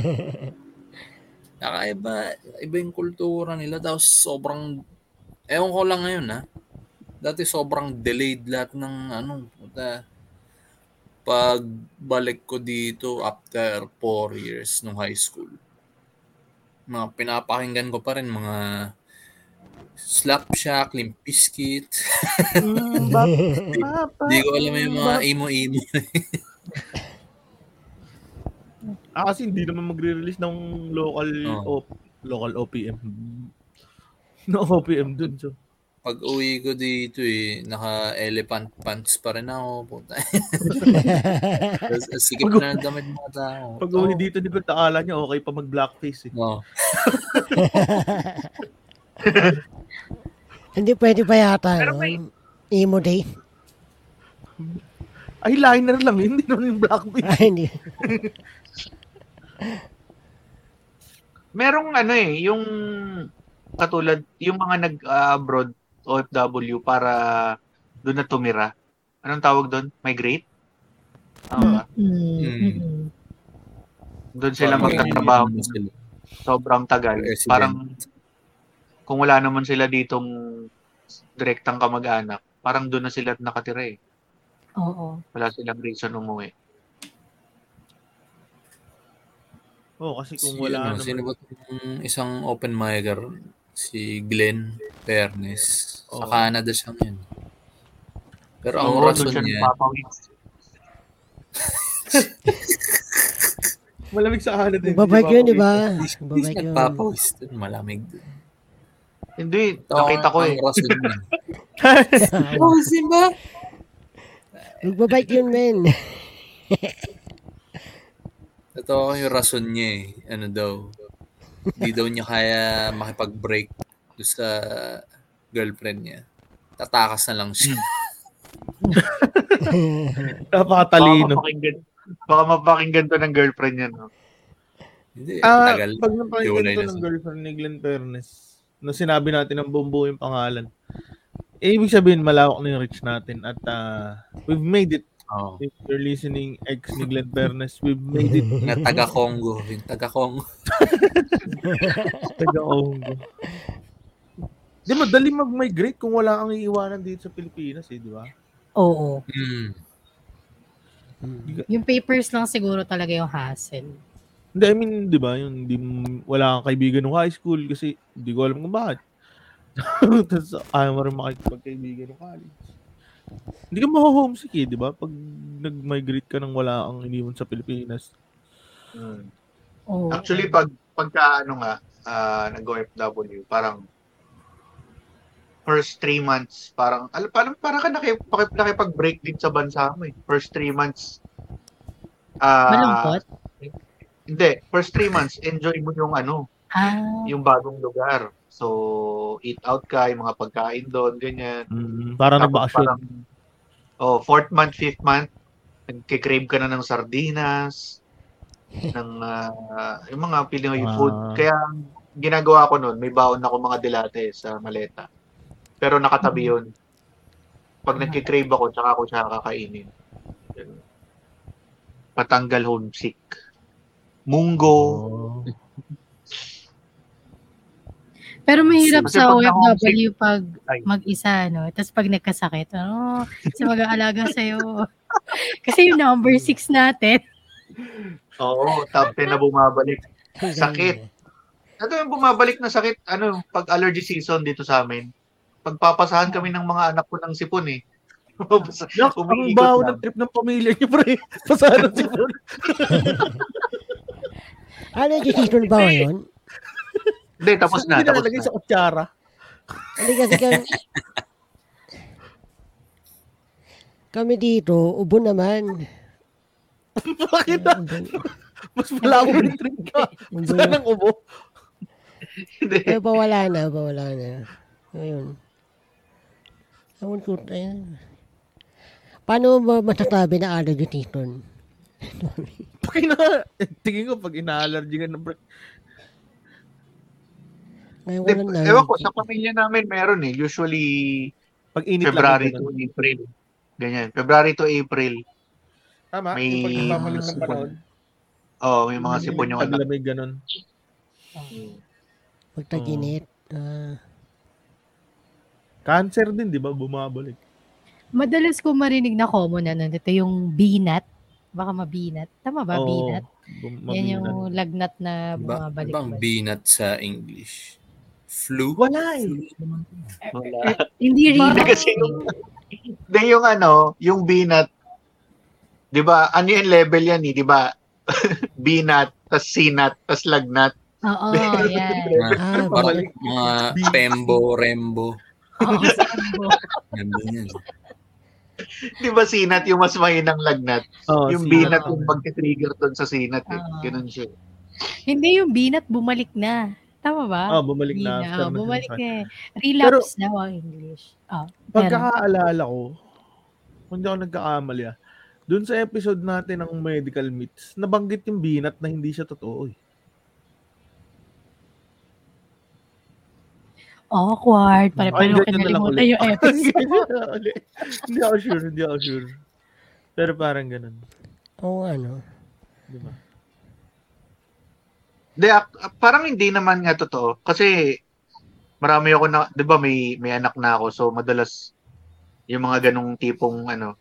Nakaiba, iba yung kultura nila. Tapos sobrang, ewan ko lang ngayon ha. Dati sobrang delayed lahat ng ano. Puta, pagbalik ko dito after four years nung high school. Mga pinapakinggan ko pa rin mga Slapshot, Limp Bizkit. Mm, ba- Papa, Hindi ko alam yung mga ba- emo-emo. Ah, kasi hindi naman magre-release ng local Oo. o, local O P M. No O P M dun. So. Pag uwi ko dito eh, naka-elephant pants pa rin ako. Puta. Tapos, Sikip na ng damit mga tao. Pag uwi dito, di ko taala niya, okay pa mag-blackface eh. No. hindi pwede pa yata, Pero no? may- Emo day. Eyeliner lang, hindi naman yung blackface. Ay, hindi. Merong ano eh, yung katulad, yung mga nag-abroad O F W para doon na tumira. Anong tawag doon? Migrate? Tama ba? Mm. Mm. Mm. Doon sila Parang magtatrabaho. ganyan sila. Sobrang tagal. Resident. Parang kung wala naman sila ditong direktang kamag-anak, parang doon na sila nakatira eh. Oo. Wala silang reason umuwi. Oo, kasi kung Si, wala ano, naman. sino ba itong isang open micer? Si Glenn Pernes. Sa Oo. Canada siya ngayon. Pero ang Oo, doon rason siya niya, nagpapawid. Malamig sa kanan din. Babike yun, di ba? hindi Babike siya yun. nagpapawis dun. Malamig dun. Hindi, Ito, nakita ko ang eh. rason niya. Oh, Simba? Magbabike yun, men. Ito yung rason niya eh. Ano daw. Hindi daw niya kaya makipag-break doon sa girlfriend niya. Tatakas na lang siya. Baka Napakatalino. mapakinggan, baka mapakinggan to ng girlfriend niya, no? Hindi, Ah, tagal. pag napakinggan Hiwalay ko na ng siya. girlfriend ni Glenn Pernes, na sinabi natin ang bumbu yung pangalan, eh, ibig sabihin, malawak na yung reach natin at uh, we've made it. Oh. If you're listening, ex ni Glenn Pernes, we've made it. Na taga-Congo. Yung taga-Congo. Taga-Ongo. Di madali mag-migrate kung wala kang iiwanan dito sa Pilipinas eh, di ba? Oo. Mm. Yung papers lang siguro talaga yung hassle. Hindi, I mean, di ba, yung di, wala kang kaibigan ng high school kasi hindi ko alam kung bakit. Tapos ayaw mo rin makikipagkaibigan ng college. Hindi ka ma-homesick eh, di ba? Pag nag-migrate ka nang wala kang iniwan sa Pilipinas. Hmm. Oo. Actually, pag pagka ano nga, ah, nag-O F W, parang first three months, parang, al- parang, parang ka nakip, pakip- nakipag-break din sa bansa mo eh. First three months, ah, Malungkot? hindi, first three months, enjoy mo yung ano, Ah, yung bagong lugar. So, eat out ka, yung mga pagkain doon, ganyan. Mm, parang Tapos nagbakasyon. parang, oh, fourth month, fifth month, nagkikrave ka na ng sardinas, ng ah, yung mga Pinoy Ah. food. Kaya ang ginagawa ko noon, may baon ako mga dilate sa maleta. Pero nakatabi yun. Pag nagkikrave ako, tsaka ako siya kakainin. Ganun. Patanggal homesick. Munggo. Oh. pero mahirap Kasi sa pag O F W na-homesick- pag Ay. mag-isa, no? Tapos pag nagkasakit, ano, kasi mag-aalaga sa'yo. Kasi yung number six natin. Oo, top ten na bumabalik. Sakit. Ito yung bumabalik na sakit, ano, pag allergy season dito sa amin. Pagpapasahan kami ng mga anak ko ng sipon eh. Yak, ang Umiikot baho lang. ng trip ng pamilya niyo, pre. Pasahan si Paul. Ano yung season ba ngayon? Hindi, tapos na, Hindi tapos nalalagay na. sa kutsara. Hindi kasi kami, kami dito, ubo naman. Bakit na? Mas malabo yung trip ka. Saan ang ubo? Hindi. Pero pawala na, pawala na. Ayun. Ewan ko, ayun. Paano mo masasabi na allergy season? Pag ina... Tingin ko, pag ina-allergy ka ng break. Ngayon ko Hindi, lang na. ewan ko, sa pamilya namin meron eh. Usually, Pag init February lang. to yung ganun. April. Ganyan. February to April. Tama, May- yung pag nagbabalik ng panahon. Oh, may mga sipon yung anak. Taglamig, ganun. Pag tag-init. Ah, Cancer din, di ba? Bumabalik. Madalas ko marinig na common na nandito yung binat. Baka mabinat. Tama ba, Oo, binat? bum- Yan mabinan. yung lagnat na Ba, bumabalik. bang binat sa English? Flu? Wala eh. Flu naman. Wala. Hindi rin. Hindi kasi yung, hindi yung ano, yung binat, di ba, ano yung level yan eh, di ba? Binat, tas sinat, tas lagnat. Oo, yan. ah, Parang balik. mga Pembo, Rembo. Oo, sambo. Nandun yan. Di ba sinat yung mas mahinang lagnat? Oh, yung si- binat Oo. yung pag-trigger doon sa sinat eh. Oo. Ganun siya. Hindi yung binat, bumalik na. Tama ba? Oh, bumalik na. Bina, after oh, bumalik mag- na. eh. Relapse na ang English. Oh, pero, Pagkakaalala ko, kung hindi ako nagkakamali ah, dun sa episode natin ng medical myths, nabanggit yung binat na hindi siya totoo eh. awkward. Ay, Pare-pareho ganyan na lang kinalimutan ulit. yung episode. Hindi ako sure, hindi ako sure. Pero parang ganun. Oo, ano. Di ba? Hindi, ak- ak- parang hindi naman nga totoo. Kasi marami ako na, di ba may, may anak na ako. So madalas yung mga ganong tipong ano,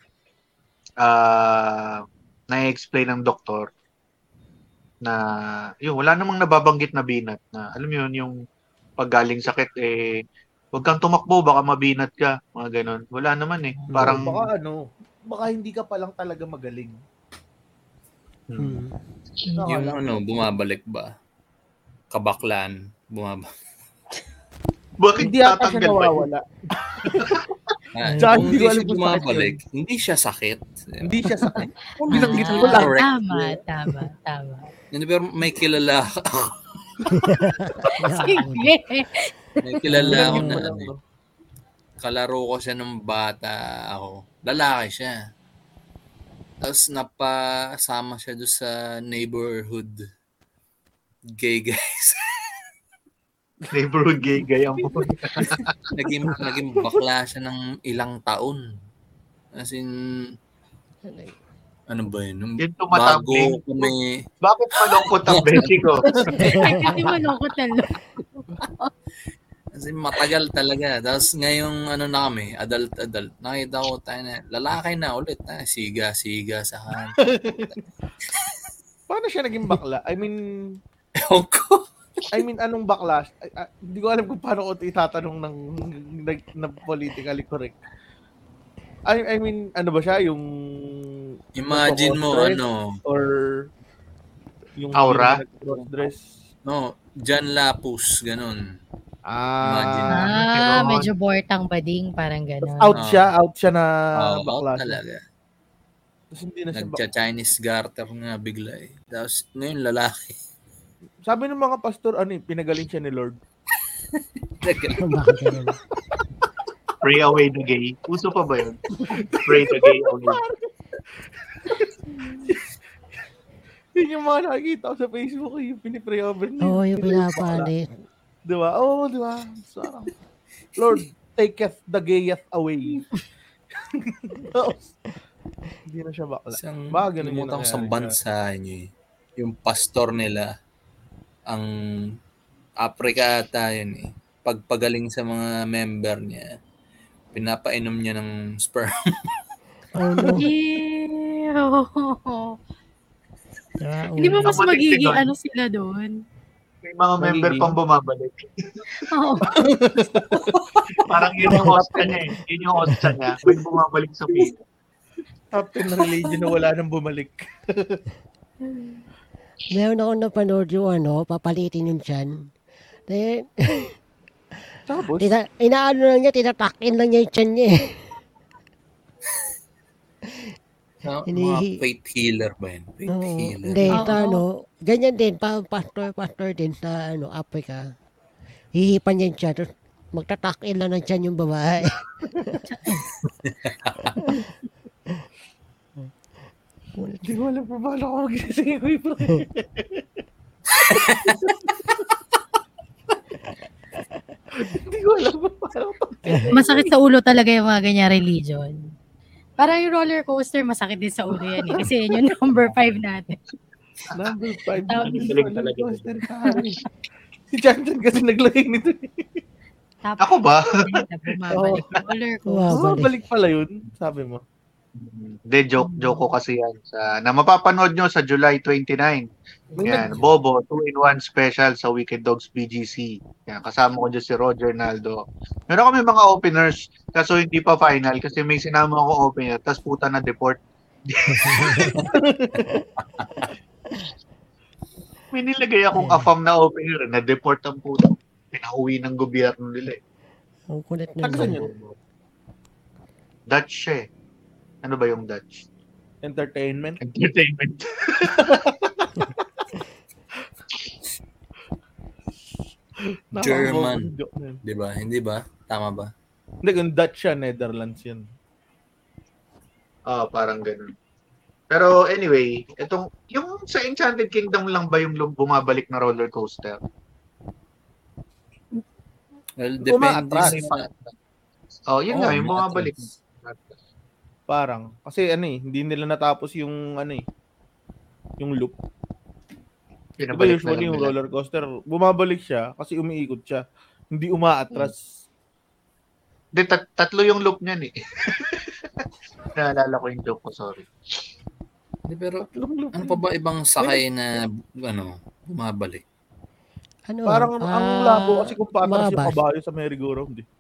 ah na-explain ng doktor na yun, wala namang nababanggit na binat na alam mo yun, yung paggaling sakit eh huwag kang tumakbo, baka mabinat ka, mga ganon. Wala naman eh. Parang Baka ano, baka hindi ka pa lang talaga magaling. Hmm. Yung ano, bumabalik ba? Kabaklan, bumabalik. bakit Hindi ata siya tatanggal ba yun? nawawala. Ah, Tsaka kung hindi hindi ko alam siya kung bumabalik, hindi siya sakit. Hindi siya sakit. Kung Ah, binanggit ko lang. tama, tama, tama. Hindi, pero may kilala ako. Sige. May kilala ako Binanggit na mo lang, ano, no? kalaro ko siya nung bata ako. Lalaki siya. Tapos napasama siya doon sa neighborhood gay guys. Neighborhood gay gay ang po. naging, naging bakla siya ng ilang taon. As in, ano ba yun? Nung Yung bago tumatambling. kami, Bakit malungkot ang besi ko? Kasi malungkot na lang. as in, matagal talaga. Tapos ngayong ano na kami, adult-adult, nakita ko tayo na, lalaki na ulit. Na, siga-siga sa kan. Paano siya naging bakla? I mean, Ewan ko. I mean, anong bakla? I, ah, hindi ko alam kung paano ko itatanong ng, ng, ng politically correct. I, I mean, ano ba siya? Yung... Imagine mo, nagko-cross-dress ano, Or... Yung Aura? yung nag-cross-dress. no, John Lapus, ganun. Imagine. Ah. Ah, Ganon. medyo bortang bading, parang gano'n. Out Ah. siya, out siya na Oo, out bakla siya. talaga. Tapos hindi na siya bakla. Nagcha-Chinese garter nga bigla eh. Tapos ngayon lalaki. Sabi ng mga pastor, ano eh, pinagaling siya ni Lord. Bakit ganun? Pray away the gay. Uso pa ba yun? Pray the gay away. Yun yung mga nakikita ko sa Facebook, yung pinipray over niya. Oo, yung pinapalit. Di ba? Oo, di ba? Sarang. Lord, taketh the gayeth away. Tapos, hindi na siya bakla. Isang Baka ganun yung limutan ko sa nangyari bansa niyo eh. Yung pastor nila, ang Africa ata yun eh. Pagpagaling sa mga member niya, pinapainom niya ng sperm. Oh, no. Ew. Diba? Hindi ba mas Ang matindi magiging doon. ano sila doon? May mga member Magiging. pang bumabalik. Oo. Parang yun yung host niya eh. Yun yung host niya. May bumabalik sa feed. Top ten religion na wala nang bumalik. Meron ako napanood yung ano, papalitin yung tiyan. Then, Tapos, tina, inaano lang niya, tinatakin lang niya yung tiyan niya eh. No, Hinihi- mga faith healer ba yun? Faith Oo. healer. Hindi, Oo. sa ano, ganyan din, pa, pastor, pastor din sa ano, Africa. Hihipan niya yung tiyan, tapos magtatakin lang ng tiyan yung babae. hindi ko alam pa paano ako magsisingin ko yung Hindi ko alam pa paano ako. Masakit sa ulo talaga yung mga ganyan religion. Parang yung roller coaster, masakit din sa ulo yan eh. Kasi yun yung number five natin. Number five. Tapos- Galing talaga. Si Chanchan kasi naglagay nito. Tapos, Ako ba? na bumabalik yung roller Wow. coaster. Oh, balik pala yun, sabi mo. Hindi, joke, joke ko kasi yan. Sa, na mapapanood nyo sa July twenty-ninth. Yan, Bobo, two in one special sa Wicked Dogs B G C. Yan, kasama ko dyan si Roger Naldo. Meron kami mga openers, kaso hindi pa final kasi may sinama ako opener, tas puta na deport. May nilagay akong afam na opener, na deport ang puta. Pinauwi ng gobyerno nila eh. Ang kulit Tagasan nila. yun? Dutch siya eh. Ano ba yung Dutch? Entertainment. Entertainment. German. Nakaka- joke na yun. Di ba? Hindi ba? Tama ba? Hindi, kung Dutch siya, Netherlands yun. Ah, parang ganun. Pero anyway, itong yung sa Enchanted Kingdom lang ba yung lum- bumabalik na roller coaster? Well, depende Umaatras. sa... Oh, yun Oo, nga, yung umaatras. bumabalik. Parang. Kasi ano eh, hindi nila natapos yung ano eh, yung loop. Diba Pinabalik na usually lang yung nila. roller coaster, bumabalik siya kasi umiikot siya. Hindi umaatras. Di, tat- tatlo yung loop niyan eh. Naalala ko yung joke ko, sorry. Hindi, pero Tatlong loop. ano pa ba ibang sakay na ano, bumabalik? Ano? Parang ang ah, labo kasi kung paatras yung mga bus. kabayo sa merry-go-round eh.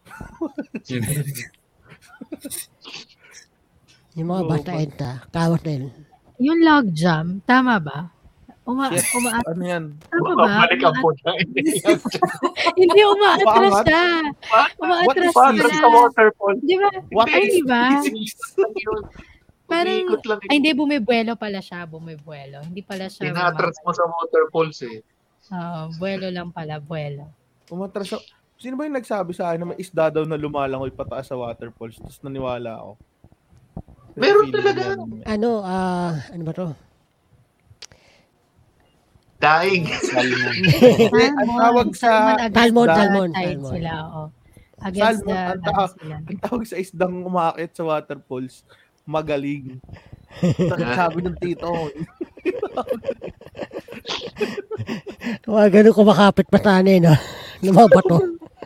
Yung mga Oo, basta pa- enta, kawas na yun. Yung log jam, tama ba? Uma, Yes. uma, Ano yan? tama ba? Bumabalik ang Uma- puta. Hindi, umaatras Umaangat? siya. Umaatras What Patras siya. sa waterfall. Di ba? What Ay, di ba? Parang, Umiikot lang ay, hindi, bumibuelo pala siya. Bumibuelo. Hindi pala siya. Tinatras mo sa waterfalls eh. Uh, buelo lang pala, buelo. Umatras sa... Sino ba yung nagsabi sa akin na may isda daw na lumalangoy pataas sa waterfalls? Tapos naniwala ako. Pero Meron feeling talaga. yan- Ano, ah, ano ba to? Daing. Salmon. Hindi, ang tawag sa... against Salmon, the salmon, tide salmon. sila, oo. Against Salmon, the ang ano ta- sila. Ang tawag sa isdang umaakit sa waterfalls, magaling. Sakit sabi ng tito ko. Mga ganun kumakapit pa sana eh, no? Lumabato.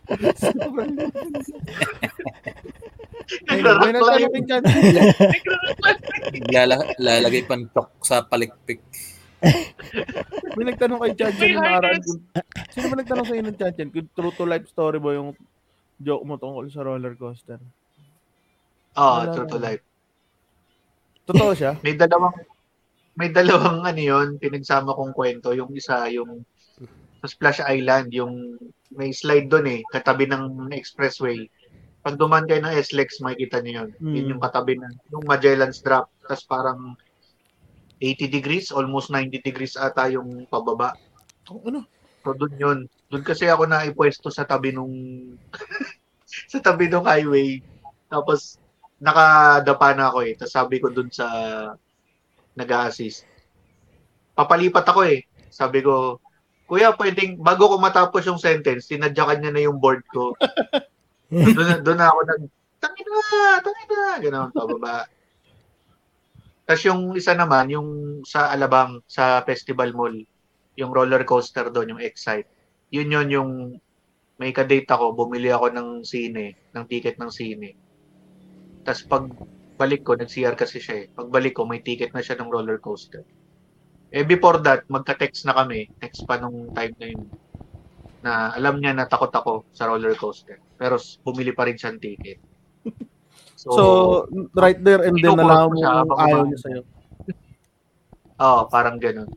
Ay, may nagtanong din dyan. Lala, lalagay pantok sa palikpik. May nagtanong kay Chan Chan yung nakaraan. kung- Sino ba nagtanong sa'yo ng Chan Chan? Kung true to life story ba yung joke mo tungkol sa roller coaster? Oh, Wala true to na. life. Totoo siya? May dalawang may dalawang ano yun, pinagsama kong kwento. Yung isa, yung sa Splash Island, yung may slide doon eh, katabi ng expressway. Pag dumaan kayo ng S L E X, makikita niyo yun. Mm. Yun yung katabi ng yung Magellan's Drop. Tapos parang eighty degrees, almost ninety degrees ata yung pababa. Oh, ano? So doon yun. Doon kasi ako na ipwesto sa tabi nung sa tabi ng highway. Tapos nakadapa na ako eh. Tapos sabi ko doon sa nag-a-assist. Papalipat ako eh. Sabi ko, Kuya, pwedeng, bago ko matapos yung sentence, tinadyakan niya na yung board ko. Doon na, doon na ako nag, tangin na, tangin na, gano'n, pababa. Tapos yung isa naman, yung sa Alabang, sa Festival Mall, yung roller coaster doon, yung Excite. Yun yun yung, may ka-date ako, bumili ako ng sine, ng ticket ng sine. Tapos pag balik ko, nag-C R kasi siya eh. Pagbalik ko, may ticket na siya ng roller coaster. Eh before that, magka-text na kami, text pa nung time na yun, na alam niya na takot ako sa roller coaster. Pero bumili pa rin siyang ticket. So, So, right there and then Inukurot nalaman ko mo siya kung habang ayaw kumain. niya sa'yo. Oo, parang ganun.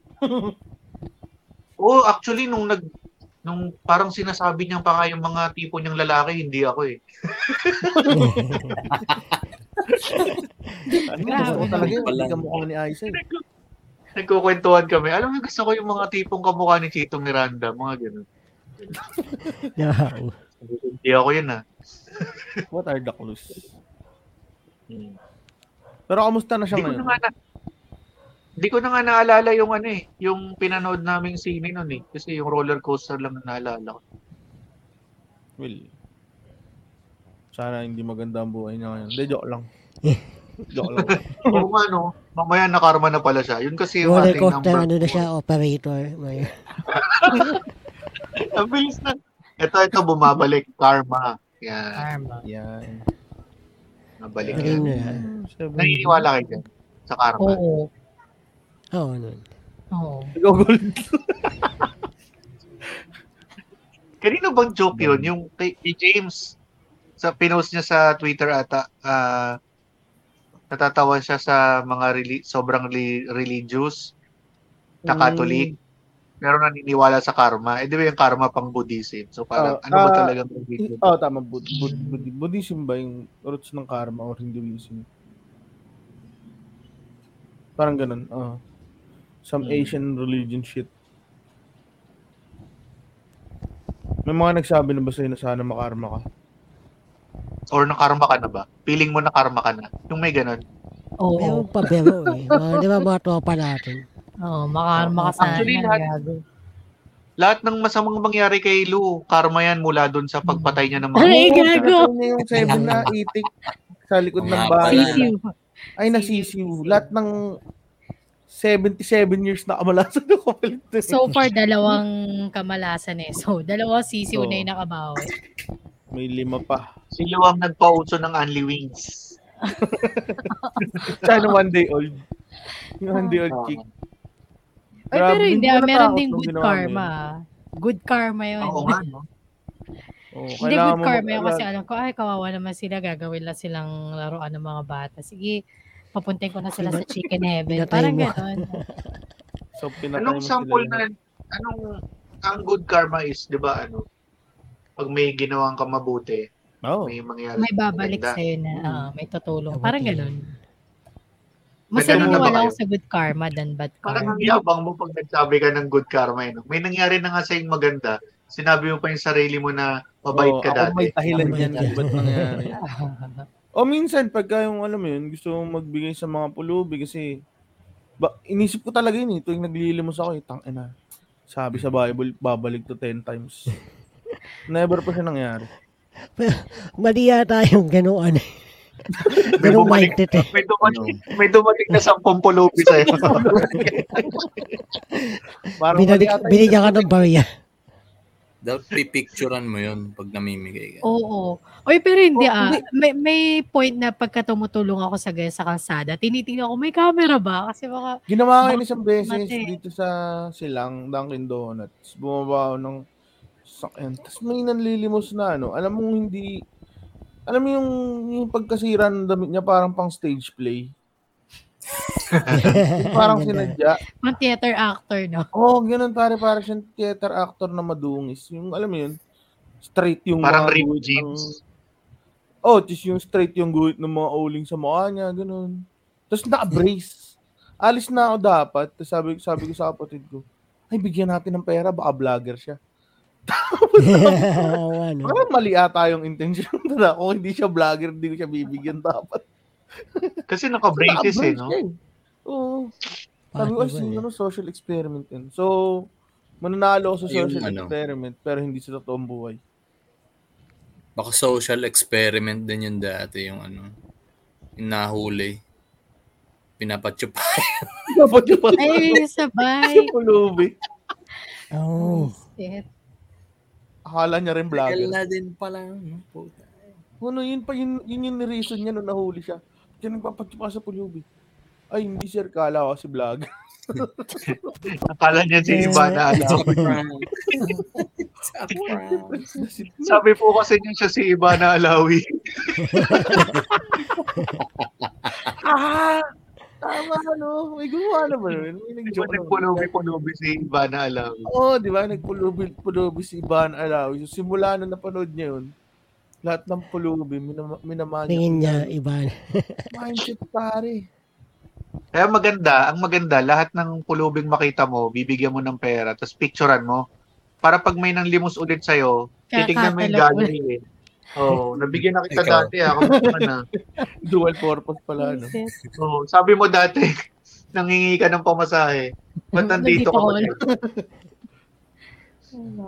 Oo, actually, nung nag nung parang sinasabi niya pa nga yung mga tipo niyang lalaki, hindi ako eh. Ano, Grabe gusto ko naman. talaga yun. Pala. Hindi ka mukha ni Aiza eh. Nagkukwentuhan kami. Alam mo, gusto ko yung mga tipong kamukha ni Chitong Miranda, mga ganun. Yeah. Hindi ako yun ah. What are the clues? Hmm. Pero kamusta na siya Hindi ko ngayon? na nga na, Hindi ko na nga naalala yung ano eh, yung pinanood naming sine nun eh. Kasi yung roller coaster lang na naalala ko. Well, sana hindi maganda ang buhay niya ngayon. Hindi, joke lang. Joke lang. Oo nga no, mamaya nakarma na pala siya. Yun kasi yung Roller ating coaster, number ano na four. siya, operator. May... Ang bilis na. Ito, ito, bumabalik. Karma. Yan. Karma. Yan. Nabalik Galing yan. na yan. Naniniwala kayo dyan sa karma. Oo. Oo, nun. Oo. Ikaw, gold. Kanino bang joke yun? Yung kay, kay James, sa pinost niya sa Twitter ata, ah, natatawa siya sa mga reli- sobrang li- religious na Catholic, pero naniniwala sa karma. Eh, di ba yung karma pang Buddhism? So parang, Ah, ano ba ah, talagang religion? Oh, tama. Bud, Bud, Bud, Buddhism ba yung roots ng karma or Hinduism? Parang ganun. Oh. Some Hmm. Asian religion shit. May mga nagsabi na ba sa'yo na sana makarma ka? Or nakarma ka na ba? Feeling mo nakarma ka na? Yung may ganun. Oo. Meron pa pero eh. Mga, di ba mga tropa natin? Oo. Makarma ka sana. Actually, lahat- gago. Lahat ng masamang mangyari kay Lou, karma yan mula dun sa pagpatay niya ng mga... Ay, Oo, gago! pinatay niya yung seven na itik sa likod ng Nga bahay. pala. Sisiw. Ay, nasisiw. Lahat ng seventy-seven years na kamalasan ng kapalit. So far, dalawang kamalasan eh. So, dalawang sisiw na Oo. yung nakabawi. May lima pa. Si Lou ang nagpauso ng Only Wings. Sana one day old. Yung one day old Oo. chick. Ay, Grabe, pero hindi hindi ah. ko Meron natakot ding nung good ginawa mo karma. ah. Good karma yun. Oo nga, no? Oh, Hindi kailangan good mo karma yun mag- kasi alam ko, ay, kawawa naman sila. Gagawin lang silang laruan ng mga bata. Sige, papuntin ko na sila sa chicken heaven. Pinatay Parang mo. gano'n. So, pinatay Anong mo sample sila. na, anong, ang good karma is, di ba, ano, pag may ginawang ka mabuti, Oh. may mangyari. May babalik maganda. sa'yo na ah, may tutulong. Mabuti. Parang gano'n. May Mas ganun na ba naniniwala kayo? ako sa good karma than bad Parang karma. ang yabang mo pag nagsabi ka ng good karma. Eh, no? May nangyari na nga sa'yo maganda, sinabi mo pa yung sarili mo na mabait Oh, ka ako dati. may dahilan Ako may yan kung dahilan. ba't nangyari. O minsan, pagka yung alam mo yun, gusto mong magbigay sa mga pulubi kasi ba, inisip ko talaga yun eh. Tuwing naglilimos ako eh, tangina. Sabi sa Bible, babalik to ten times. Never pa siya nangyari. Mali yata yung gano'n. May Ganong bumalik- mindset eh. May dumating, may dumating na sampung pulubi sa'yo. Parang Binalik, mali ata yun. binigyan ka ng barya. Dapat pipicturean mo yun pag namimigay ka. Oo. Oy, pero hindi Oh, ah. hindi. May, may point na pagka tumutulong ako sa gaya sa kalsada, tinitingnan ko, may camera ba? Kasi baka, Ginawa ko yun isang beses Mati. dito sa Silang, Dunkin Donuts. Bumaba ako ng sakyan. Tapos may nanlilimos na ano. Alam mo hindi... Alam mo yung, yung pagkasira ng damit niya parang pang stage play. Yung parang sinadya. pang theater actor, no? Oo, oh, ganun pare. Parang siyang theater actor na madungis. Yung alam mo yun, Straight yung Parang mga ripped guhit ng... jeans. Oh, just yung straight yung guhit ng mga uling sa mukha niya, ganun. Tapos naka-brace. Alis na ako dapat. Tapos sabi, sabi ko sa kapatid ko, ay, bigyan natin ng pera, baka vlogger siya. ano? Parang mali ata yung intention na kung hindi siya vlogger, hindi ko siya bibigyan dapat. Kasi naka-braces eh, no? Siya eh. Oo. Sabi ko, ay, Possible, sino no, social experiment yun. So, mananalo ako sa Yung social ano. experiment, pero hindi sa totoong buhay. Baka social experiment din yun dati, yung ano, yung nahuli. Pinapatsyupay. Dapat yung pa Ay, sabay. yung pulubi. Oo. Shit. Akala niya rin vlogger. Kala din pala. No? Puta. Ano, yun pa, yun, yun yung reason niya nung nahuli siya. Kaya nagpapatsyupa sa pulubi. Ay, hindi sir, kala ko si vlogger. Akala niya si Ivana It's a Alawi. prank. It's a prank. Sabi po kasi niya siya si Ivana Alawi. Ah! Tama, ano? May gumawa naman. May Di ba nag-joke naman. nagpulubi-pulubi si Ivana Alawi? Oo, di ba? Nagpulubi-pulubi si Ivan Alawi. So, simula na napanood niya yun, lahat ng pulubi, minama, minamanya. Tingin niya, iba. Mindset, pare. Kaya maganda, ang maganda, lahat ng pulubing makita mo, bibigyan mo ng pera, tapos picturean mo. Para pag may nang limos ulit sa'yo, titignan mo yung Kakatalog gallery eh. Oo, nabigyan na kita Ikaw. dati ah. Kamusta ka na? Dual purpose pala, no? Shit. Oo, sabi mo dati, nangingi ka ng pamasahe. Ba't nandito Nandito ka ako pa? ulit. Ano?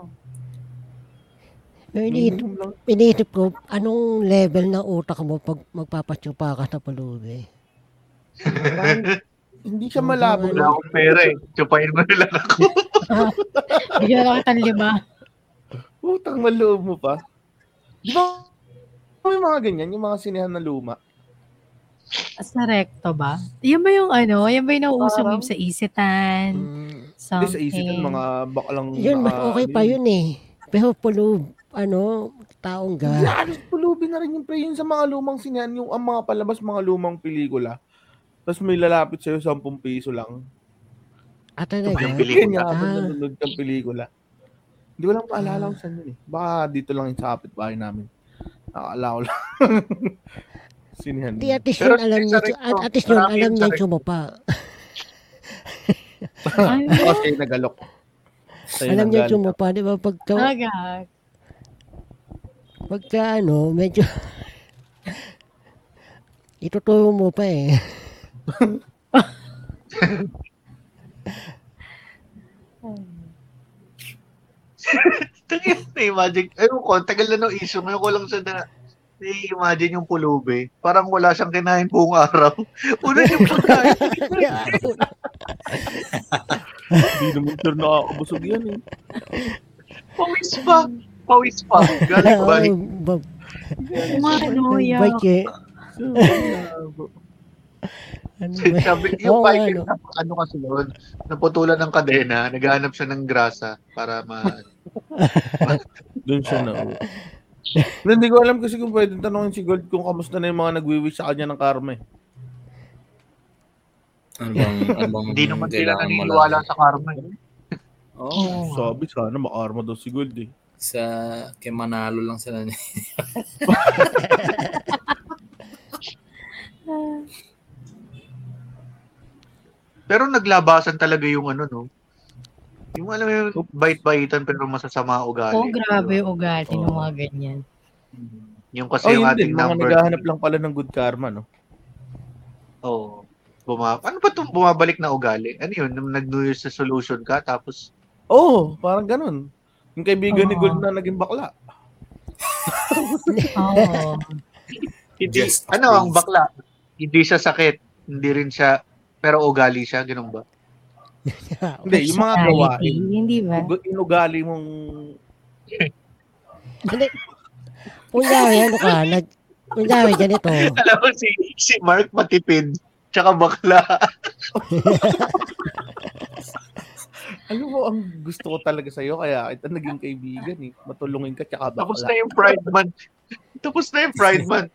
Pero iniisip, Minimum lang. iniisip ko, anong level ng utak mo pag magpapatsupa ka sa pulubi? Parang hindi siya malabo. Wala akong pera eh. Tsupain mo na lang ako. Bigyan ako kitang lima. Utang maloob mo pa. Di ba may mga ganyan, yung mga sinehan na luma? Sa recto ba? Yan ba yung ano? Yan ba yung nauuso Parang- meme sa Isitan? Mm. Hindi Something. sa isip yun, mga bakalang... Yun, mas naka- okay pa yun eh. Pero pulub, ano, taong Hindi, ga. halos pulubi na rin yung pre. Yun sa mga lumang sinehan, yung ang mga palabas, mga lumang pelikula. Tapos may lalapit sa'yo, sampung piso lang. At Ito ba talaga, yung pelikula? Kanya habang Ah. nanonood ng pelikula. Hindi ko lang maalala kung saan yun eh. Baka dito lang yung sa kapitbahay namin. Nakakala ko lang. Sinehan. di at least Pero yun alam niya, sa recto, at, at least yun marami alam yun niya sa recto. sumapa. Ay, Okay, nagalok. Sa'yo Alam niya nanggaling. sumapa, di ba? Pagka, talaga. pagka ano, medyo, ituturo mo pa eh. Na-imagine, ayun ko, tagal na ng issue. Ngayon ko lang siya na na-imagine yung pulubi. Parang wala siyang kinain buong araw. Una yung pagkain. Hindi naman sure nakakabusog yan eh. Pawis pa. Pawis pa. Galing ba? Ba- Umano, yak. Bike eh. Ano ba? Sabi, yung Oo, bike, ano. ano. ano kasi yun, naputulan ng kadena, naghahanap siya ng grasa para ma... Doon siya na. Pero hindi ko alam kasi kung pwede tanongin si Gold kung kamusta na yung mga nagwi-wish sa kanya ng karma eh. Ano bang, ano bang Hindi naman sila kailangan naniniwala malaman? sa karma. Eh. Oo. Sabi sana makarma daw si Gold eh. Sa kay Manalo lang sila niya. Pero naglabasan talaga yung ano, no? Yung alam mo yung bait-baitan pero masasama ugali. Oh, grabe yung ugali ng Oo. mga ganyan. Yung kasi Oh, yung yun ating din. Mga number. naghahanap lang pala ng good karma, no? Oh. Buma ano ba itong bumabalik na ugali? Ano yun? Nung nag-New Year's resolution ka, tapos Oo, oh, parang ganun. Yung kaibigan ni Oo. Gold na naging bakla. Oo. hindi, Just ano ang please. bakla? Hindi siya sakit, hindi rin siya, pero ugali siya, ganun ba? Hindi, yung mga Personality, gawain. hindi ba? Ug- Inugali mong... Hindi. Kunyari, ano ka, nag, kunyari, ganito. Alam mo si, si Mark matipid, tsaka bakla. Alam mo, ang gusto ko talaga sa'yo, kaya kita naging kaibigan eh. Matulungin ka, tsaka Tapos bakla. na yung Pride Month. Tapos na yung Pride Month.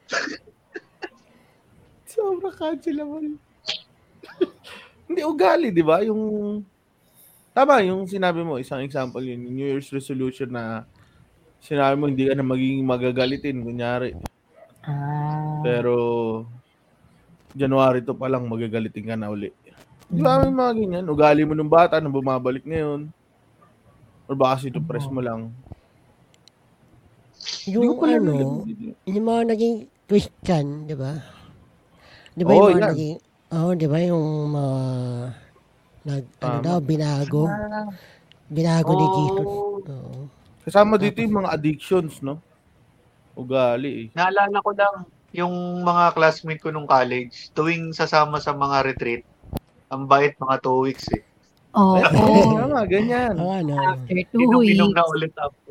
Sobra cancelable. Hindi, ugali, di ba? Yung... Tama, yung sinabi mo, isang example yun, yung New Year's resolution na sinabi mo hindi ka na magiging magagalitin, kunyari. Ah. Pero, January to pa lang, magagalitin ka na uli. Di ba may mga ganyan? Ugali mo nung bata nung bumabalik ngayon. Or baka sinupress mo lang. Hindi ko Yung pala ano, nalagay. yung mga naging Christian, di ba? Di ba Oo, yung mga yan. naging, oh, di ba yung mga, nag, ano Tama. daw, binago. Binago ni Jesus. Oh, Oo. Kasama dito yung mga addictions, no? Ugali eh. naalala ko lang yung mga classmate ko nung college, tuwing sasama sa mga retreat, ang bait mga two weeks eh. Oo. Ay, oo, tama, ganyan. Oo, ano. After two Inom-inom weeks. na ulit after.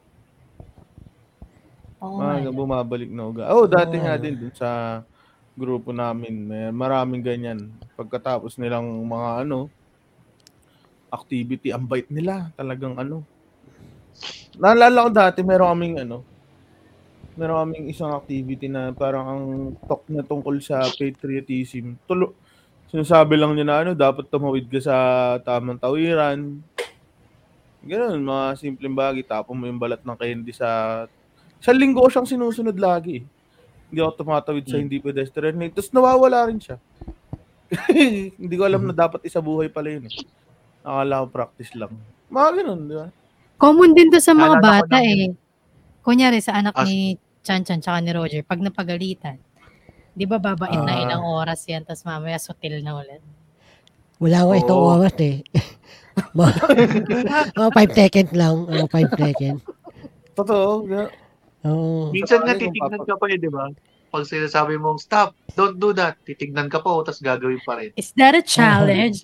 Oo Mga nga. bumabalik na ugali. Oh, dati Oo, nga ano. din dun sa grupo namin, may maraming ganyan. Pagkatapos nilang mga ano, activity, ang bait nila. Talagang ano. Naalala ko dati, meron kaming ano, meron kaming isang activity na parang ang talk na tungkol sa patriotism. Tulo, sinasabi lang niya na ano, dapat tumawid ka sa tamang tawiran. Ganun, mga simpleng bagay. Tapon mo yung balat ng candy sa... Sa linggo ko siyang sinusunod lagi. Hindi ako tumatawid sa Hmm. hindi pedestrian lane. Tapos nawawala rin siya. Hindi ko alam na dapat isa buhay pala yun. Eh. Akala ko practice lang. Mga ganun, di ba? Common din to sa mga Naalala ko bata lang eh. Kunyari sa anak As- ni Chan Chan tsaka ni Roger, pag napagalitan, di ba babait na Ah. ilang oras yan, tapos mamaya sutil na ulit. Wala ko itong Oo. oras eh. mga mga five seconds lang. Mga five seconds. Totoo. Yeah. Oo. Minsan nga Sabagay kung titignan papa- ka pa eh, di ba? Pag sinasabi mong stop, don't do that, titignan ka pa o tapos gagawin pa rin. Is that a challenge?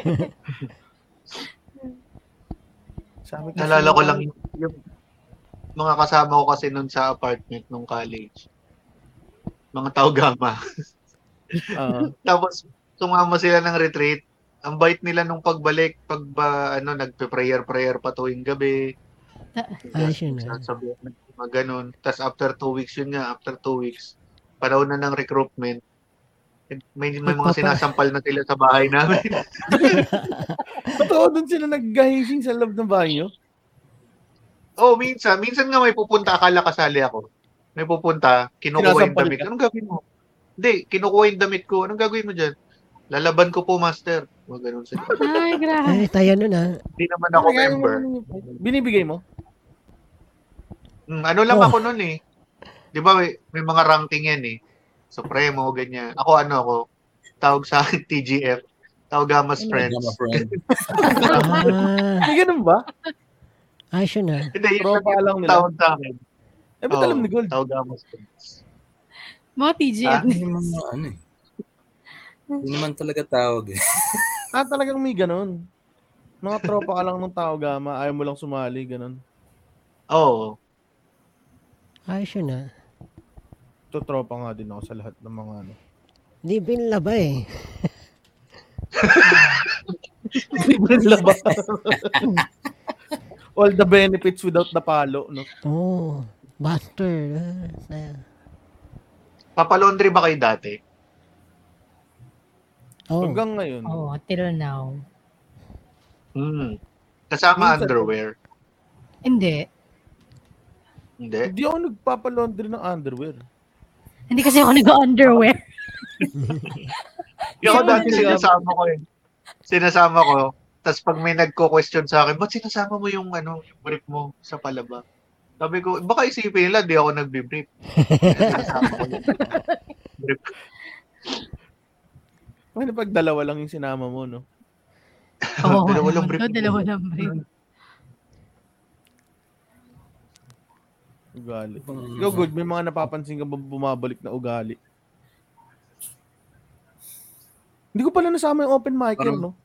Sabi kasi Naalala ko nung- lang yung, yung mga kasama ko kasi nun sa apartment nung college. Mga tao gama. Ah, Tapos sumama sila ng retreat. Ang bait nila nung pagbalik, pag ba, ano, nagpe-prayer-prayer pa tuwing gabi. Ayos yun, ah. Sasabihan ng mga ganun. Tapos after two weeks, yun nga, after two weeks, panahon na ng recruitment, may, may mga Magpapa- sinasampal na sila sa bahay namin. totoo, doon sila naggahising sa loob ng bahay nyo? Oh, minsan, minsan nga may pupunta, akala kasali ako. May pupunta, kinukuha yung Sinasampal damit. ka? Anong gagawin mo? Hindi, kinukuha yung damit ko. Anong gagawin mo dyan? Lalaban ko po, master. Mga ganun sila. Ay, grabe. Ay, tayo nun ah. Hindi naman ako Binibigay mo member. naman yung- Binibigay mo? Hmm, ano lang Oh. ako nun eh. Di ba may, may mga ranking yan eh. Supremo, ganyan. Ako ano ako, tawag sa akin T G F. Tawag Gamas Friends. Gama friend. Ah, May ganun ba? ayos yun ah. Hindi, yun Tropa lang lang yung nila. tawag sa akin. Eh, ba't alam ni Gold? Tawag Gamas Friends. Mga T G F. Ah, Hindi naman ano eh. Hindi naman talaga tawag eh. Ah, talagang may ganun. Mga tropa ka lang ng tao gama, ayaw mo lang sumali, ganun. Oo. Ayos yun ah. Tutropa nga din ako sa lahat ng mga ano. Di binlaba eh. All the benefits without the palo, no? Oo. Oh, buster. Ah, ah. Papalaundry ba kayo dati? Oh. Hanggang ngayon. Oo, till now. Hmm. Kasama Minsan- underwear. Hindi. Hindi. Hindi ako nagpapalaundry ng underwear. Hindi kasi ako nag-underwear. Yung ako Sino dati nila? sinasama ko eh. Sinasama ko. Tapos pag may nagko-question sa akin, ba't sinasama mo yung ano, yung brief mo sa palaba? Sabi ko, baka isipin nila, di ako nagbi-brief. Sinasama ko yung brief. Ano pag dalawa lang yung sinama mo, no? Oo, Dalawa lang naman brief. to, dalawa lang brief. Ugali. Ikaw, Good, may mga napapansin ka ba bumabalik na ugali? Hindi ko pala nasama yung open micer, Parang- no?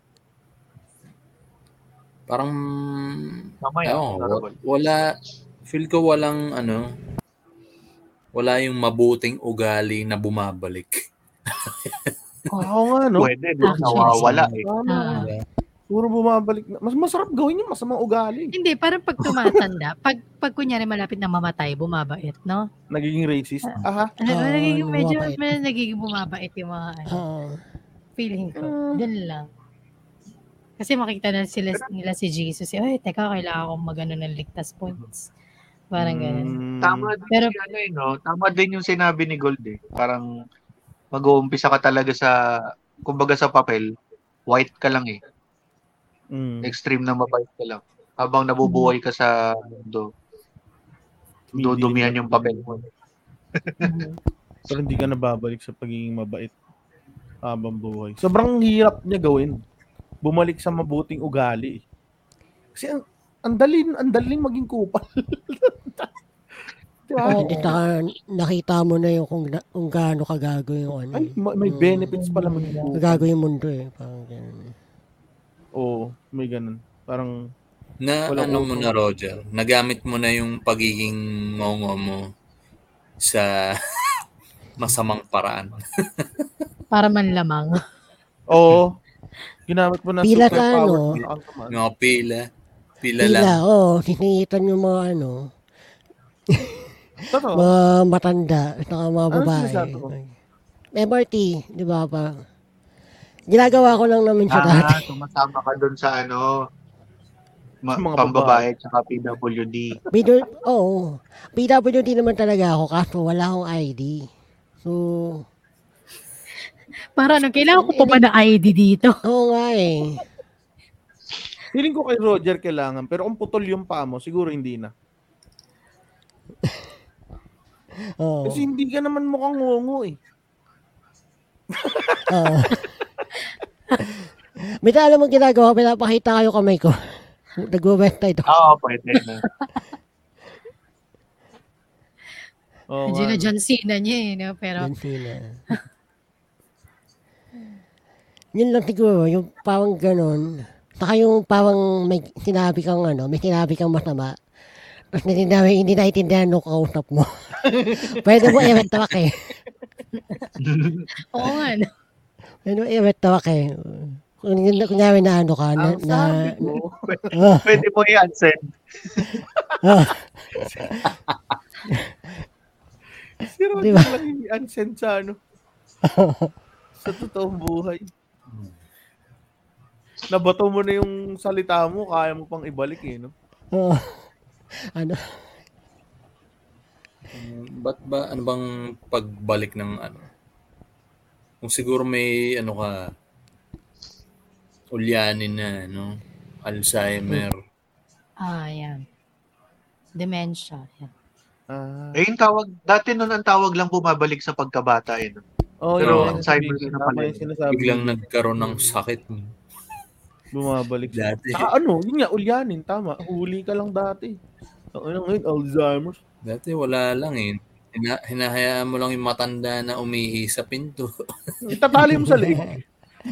Parang, Mamaya, ewan ko, honorable. wala, feel ko walang ano, wala yung mabuting ugali na bumabalik. Oo nga, no? Pwede, di ba? Actually, Nawawala eh. Tama. Ah. Puro bumabalik na. Mas masarap gawin yung masamang ugali. Hindi, parang pag tumatanda, pag, pag kunyari malapit na mamatay, bumabait, no? Nagiging racist. Aha. Ano, Oo, nagiging medyo, bumabait. medyo nagiging bumabait yung mga ano, Oo. feeling ko. Doon lang. Kasi makita na sila nila si Jesus. Ay, teka, kailangan akong magano ng ligtas points. Parang ganun. Mm, Tama din Pero- si ano eh, no? Tama din yung sinabi ni Gold eh. Parang mag-uumpisa ka talaga sa, kumbaga sa papel, white ka lang eh. mm, Extreme na mabait ka lang. Habang nabubuhay ka sa mundo, dudumihan yung papel mo. Mhm. pero hindi ka nababalik sa pagiging mabait habang buhay. Sobrang hirap niya gawin. Bumalik sa mabuting ugali. Kasi ang, ang daling, ang daling maging kupal. Diba? Oo. Hindi taka, nakita mo na yung kung, na- kung gaano kagago yung ano. Ay, eh. ma- may Mm. benefits pala maging kupal. Kagago yung mundo eh. Parang ganun. Oo, may ganun. Parang, Na Walang ano mo utong. na, Roger, nagamit mo na yung pagiging ngongo mo sa masamang paraan. Para manlamang. oo, ginamit mo na Pila super sa power. ano? Nakakatamaan. Mga pila. Pila, Pila, lang. oo. Oh, sinitan yung mga ano, Totoo. mga matanda, at saka mga Ano babae. sinasabi mo? M R T, di ba pa? Ginagawa ko lang naman siya dati. Ah, tumasama ka dun sa ano, ma- Sa mga pambabae at saka P W D. P W, oo. P W D naman talaga ako kaso wala akong I D. So, Para ano, kailangan ko pa ba na I D dito? oo nga eh. Feeling ko kay Roger kailangan, pero kung putol yung paa mo, siguro hindi na. Oo. Kasi hindi ka naman mukhang ngongo eh. Oo. May alam mo ginagawa, pinapakita kayo kamay ko. Nag-west tayo. Oo, pwede na. Oo Medyo nga. na John Cena niya eh, no? Pero, Yan sila. Yun lang siguro, yung parang ganun. Saka yung parang may sinabi kang ano, may sinabi kang masama. Tapos hindi na, hindi naiintindihan nung kausap mo. Pwede mo i-retawak eh. oo nga, no? Pwede mo i-retawak eh. Kung kunyari na ano ka, na, Ang na, sabi ko, oh, Pwede mo i-unsend. oh, si Roger Di ba? lang yung unsend sa ano, sa totoong buhay. Nabato mo na yung salita mo, kaya mo pang ibalik eh, no? oh. Ano? Um, ba't ba, ano bang pagbalik ng ano? Kung siguro may ano ka, ulyanin na, no? Alzheimer. Ah, yan. Dementia. Yan. Ah, Eh, yung tawag, dati nun ang tawag lang bumabalik sa pagkabata eh. no? oh, Pero yun, Alzheimer sabi- na tama pala yung yun. sinasabi. Biglang nagkaroon ng sakit. Bumabalik siya. Dati, Saka ano, yun nga, ulyanin, tama. Huli ka lang dati. Ang ina ngayon, Alzheimer's. dati wala lang eh. Hina, hinahayaan mo lang yung matanda na umihi sa pinto. Itatali mo sa leeg.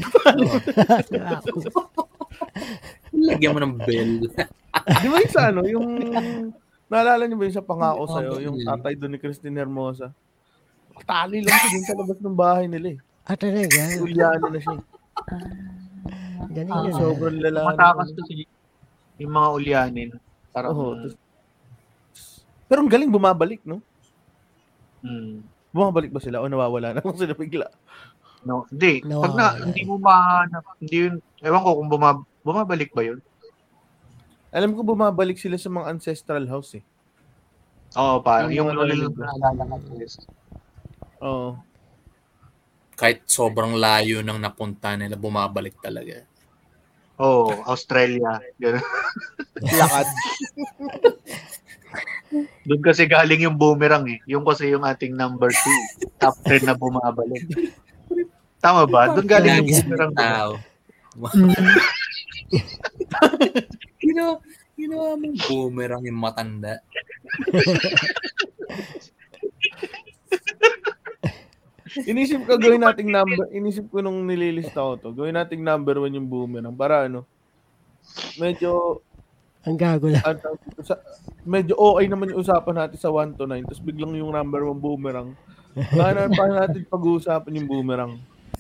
Lagyan mo ng bell. Di ba yung sa ano, yung... Naalala niyo ba yung sa pangako Oo, sa'yo, yung yun. tatay doon ni Christine Hermosa? Tali lang siya dun sa labas ng bahay nila eh. Ah, talaga? Ulyanin na siya. eh. Galing Ah, yun. ah. Sobrang lala. Matakas kasi yung mga ulyanin. Parang, Oo. tas- Pero ang galing bumabalik, no? mm, Bumabalik ba sila o nawawala na lang sila bigla? no, hindi. Pag na, Nawawala. hindi mo ma, hindi yun, ewan ko kung buma, bumabalik ba yun? Alam ko bumabalik sila sa mga ancestral house eh. Oo, parang Yung yung mga lolo narinig lang naalala ka. Yes. Oo. Kahit sobrang layo ng napunta nila, bumabalik talaga. Oo, Australia. Ganun. Lakad. Doon kasi galing yung boomerang eh. Yung kasi yung ating number two. Top ten na bumabalik. Tama ba? Doon galing yung Lagi boomerang. ng tao. Mm. Ginawa, ginawa mong boomerang yung matanda. Inisip ko gawin nating number, inisip ko nung nililista ko to, gawin nating number one yung boomerang para ano, medyo, Ang gago lang. ano, tawag dito, sa, medyo okay naman yung usapan natin sa one to nine, tapos biglang yung number one boomerang. Kaya pa natin pag-uusapan yung boomerang.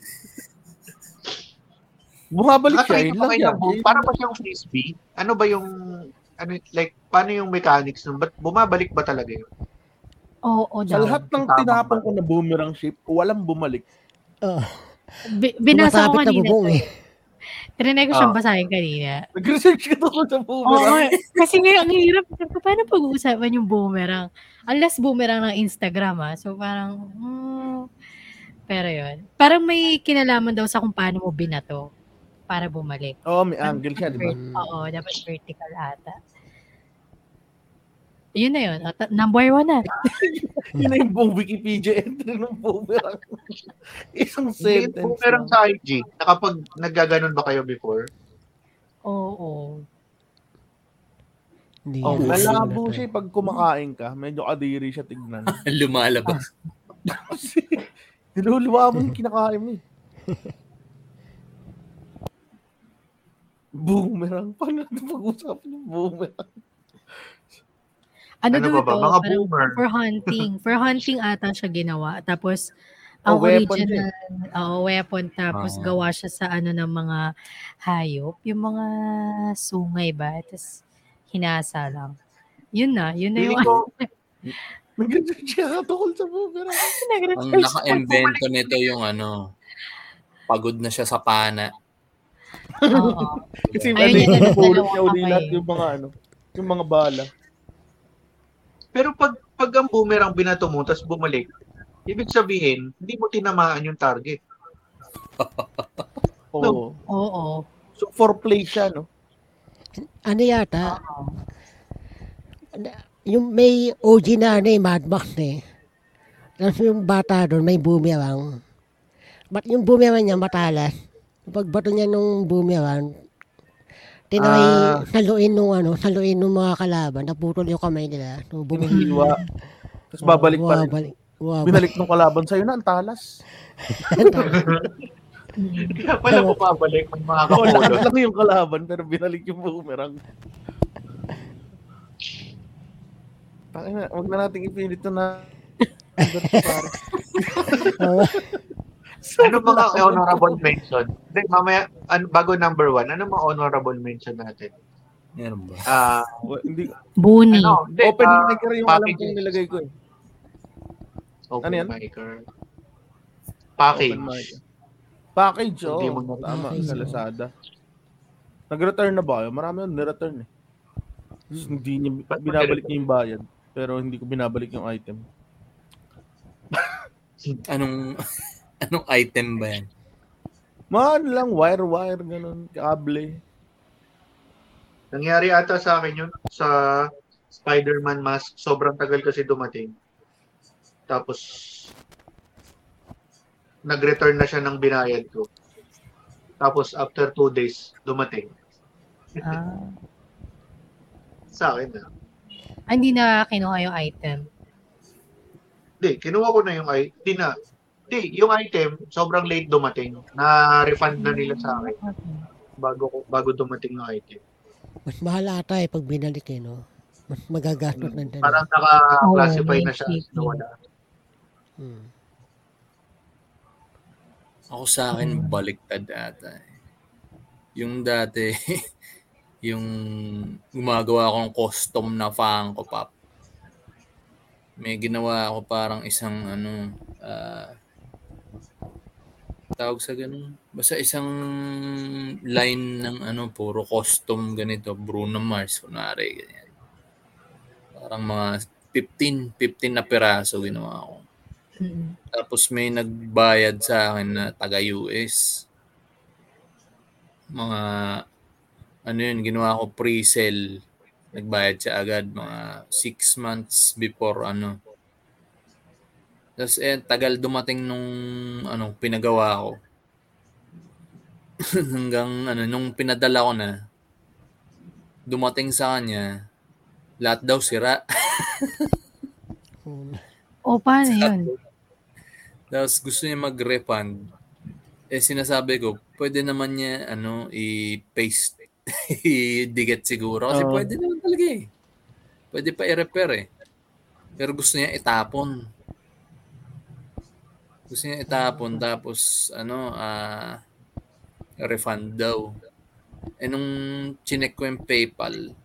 Bumabalik siya, Nakakita yun ba lang kayo yan. ng boom? Para ba siyang frisbee? Ano ba yung, ano, like, paano yung mechanics nun? Ba't bumabalik ba talaga yun? Oo, Sa daw. lahat ng Tama tinapon ba? ko na boomerang ship, walang bumalik. Oh, Bi- binasa ko sumasabit na kanina bubong to eh. Trinay ko siyang Ah. basahin kanina. Nag-research ka tungkol sa Oo, boomerang. kasi nga ang hirap. Sabi ko, paano pag-uusapan yung boomerang? Unless boomerang ng Instagram, ah. So, parang, hmm, pero yun. Parang may kinalaman daw sa kung paano mo binato para bumalik. Oo, may Parang angle siya, di ba? vert- Oo, dapat vertical ata. Yun na yun. At, number one na. Yun na yung buong Wikipedia entry ng boomerang. Isang Hindi sentence po meron lang. sa I G. Nakapag naggaganon ba kayo before? Oo. Hindi Oh, yan. Malabo siya eh, pag kumakain ka. Medyo kadiri siya tignan. Lumalabas. Kasi niluluwa mo yung kinakain mo eh. Boomerang. Paano natin pag-usapan yung boomerang? Ano, Ano daw ba ba? ito? Mga Parang boomer. for hunting. For hunting ata siya ginawa. Tapos, Oh, ang weapon original, oh, weapon. Tapos, Ah. gawa siya sa ano ng mga hayop. Yung mga sungay ba? Tapos, hinasa lang. Yun na. Yun na yung Feeling ko, Nag-research ka tungkol sa boomerang. Ang nag-research. naka-invento nito yung ano, pagod na siya sa pana. Oo. Kasi Ayun ano yun, yung nasa napulot dalawang niya uli kamay. lahat yung mga ano, yung mga bala. pero pag, pag ang boomerang binato mo, tapos bumalik, ibig sabihin, hindi mo tinamaan yung target. Oo. Oo. So, for play siya, no? Ano yata, Oo. yung may O G na ano eh, Mad Max eh. Tapos yung bata doon, may boomerang. But yung boomerang niya matalas. Pag bato niya nung boomerang, tinaway Ah. saluin nung ano, saluin nung mga kalaban, naputol yung kamay nila. So, bumalik. Hinihiwa. Tapos babalik pa rin. Bumabalik. Bumabalik. Binalik nung kalaban sa'yo na, ang talas. Kaya pala bumabalik ng mga Oo, lakas kapulot. lang yung kalaban, pero binalik yung boomerang. Tangina, wag na nating ipilit to na. Ano mga honorable mention? Hindi, mamaya, an, bago number one, ano mga honorable mention natin? Meron ba? Ah, Wa- hindi, Buni. ano, hindi, open ah, micer yung alam packages. kong nilagay ko eh. Open Ano yan? micer. Open Package. micer. Package, Hindi oh. mo na- Tama, Package, sa oh. Lazada. Nag-return na ba kayo? Marami yun, nireturn eh. Tapos Hindi niya, Ba't mo binabalik nireturn? niya yung bayad. Pero hindi ko binabalik yung item. Anong anong item ba yan? Mga ano lang, wire-wire, ganun, kable. Nangyari ata sa akin yun sa Spider-Man mask. Sobrang tagal kasi dumating. Tapos, nag-return na siya ng binayad ko. Tapos, after two days, dumating. Ah. Sa akin na. Ah, hindi na kinuha yung item. Hindi, kinuha ko na yung item. Hindi na. Hindi, yung item, sobrang late dumating. Na-refund na nila sa akin bago, ko- bago dumating yung item. Mas mahal ata eh pag binalik eh, no? Mas magagastos na din. Parang naka-classify Oo, na siya as may nawala. Hmm. Ako sa akin, baliktad ata. eh. Yung dati, yung gumagawa akong custom na Funko Pop. May ginawa ako parang isang ano, ah, tawag sa ganun. Basta isang line ng ano, puro custom ganito, Bruno Mars, kunwari, ganyan. Parang mga fifteen, fifteen na piraso ginawa ko. Mm. Tapos may nagbayad sa akin na taga U S. Mga, ano yun, ginawa ko pre-sale. Nagbayad siya agad mga six months before ano. Tapos eh, tagal dumating nung ano, pinagawa ko. Hanggang ano, nung pinadala ko na, dumating sa kanya, lahat daw sira. O, paano yun? Tapos gusto niya mag-refund. Eh sinasabi ko, pwede naman niya ano, i-paste, i-digit siguro. Kasi Oo. pwede naman talaga eh. Pwede pa i-repair eh. Pero gusto niya itapon. Gusto niya itapon tapos ano, ah, refund daw. Eh nung chinek ko yung PayPal,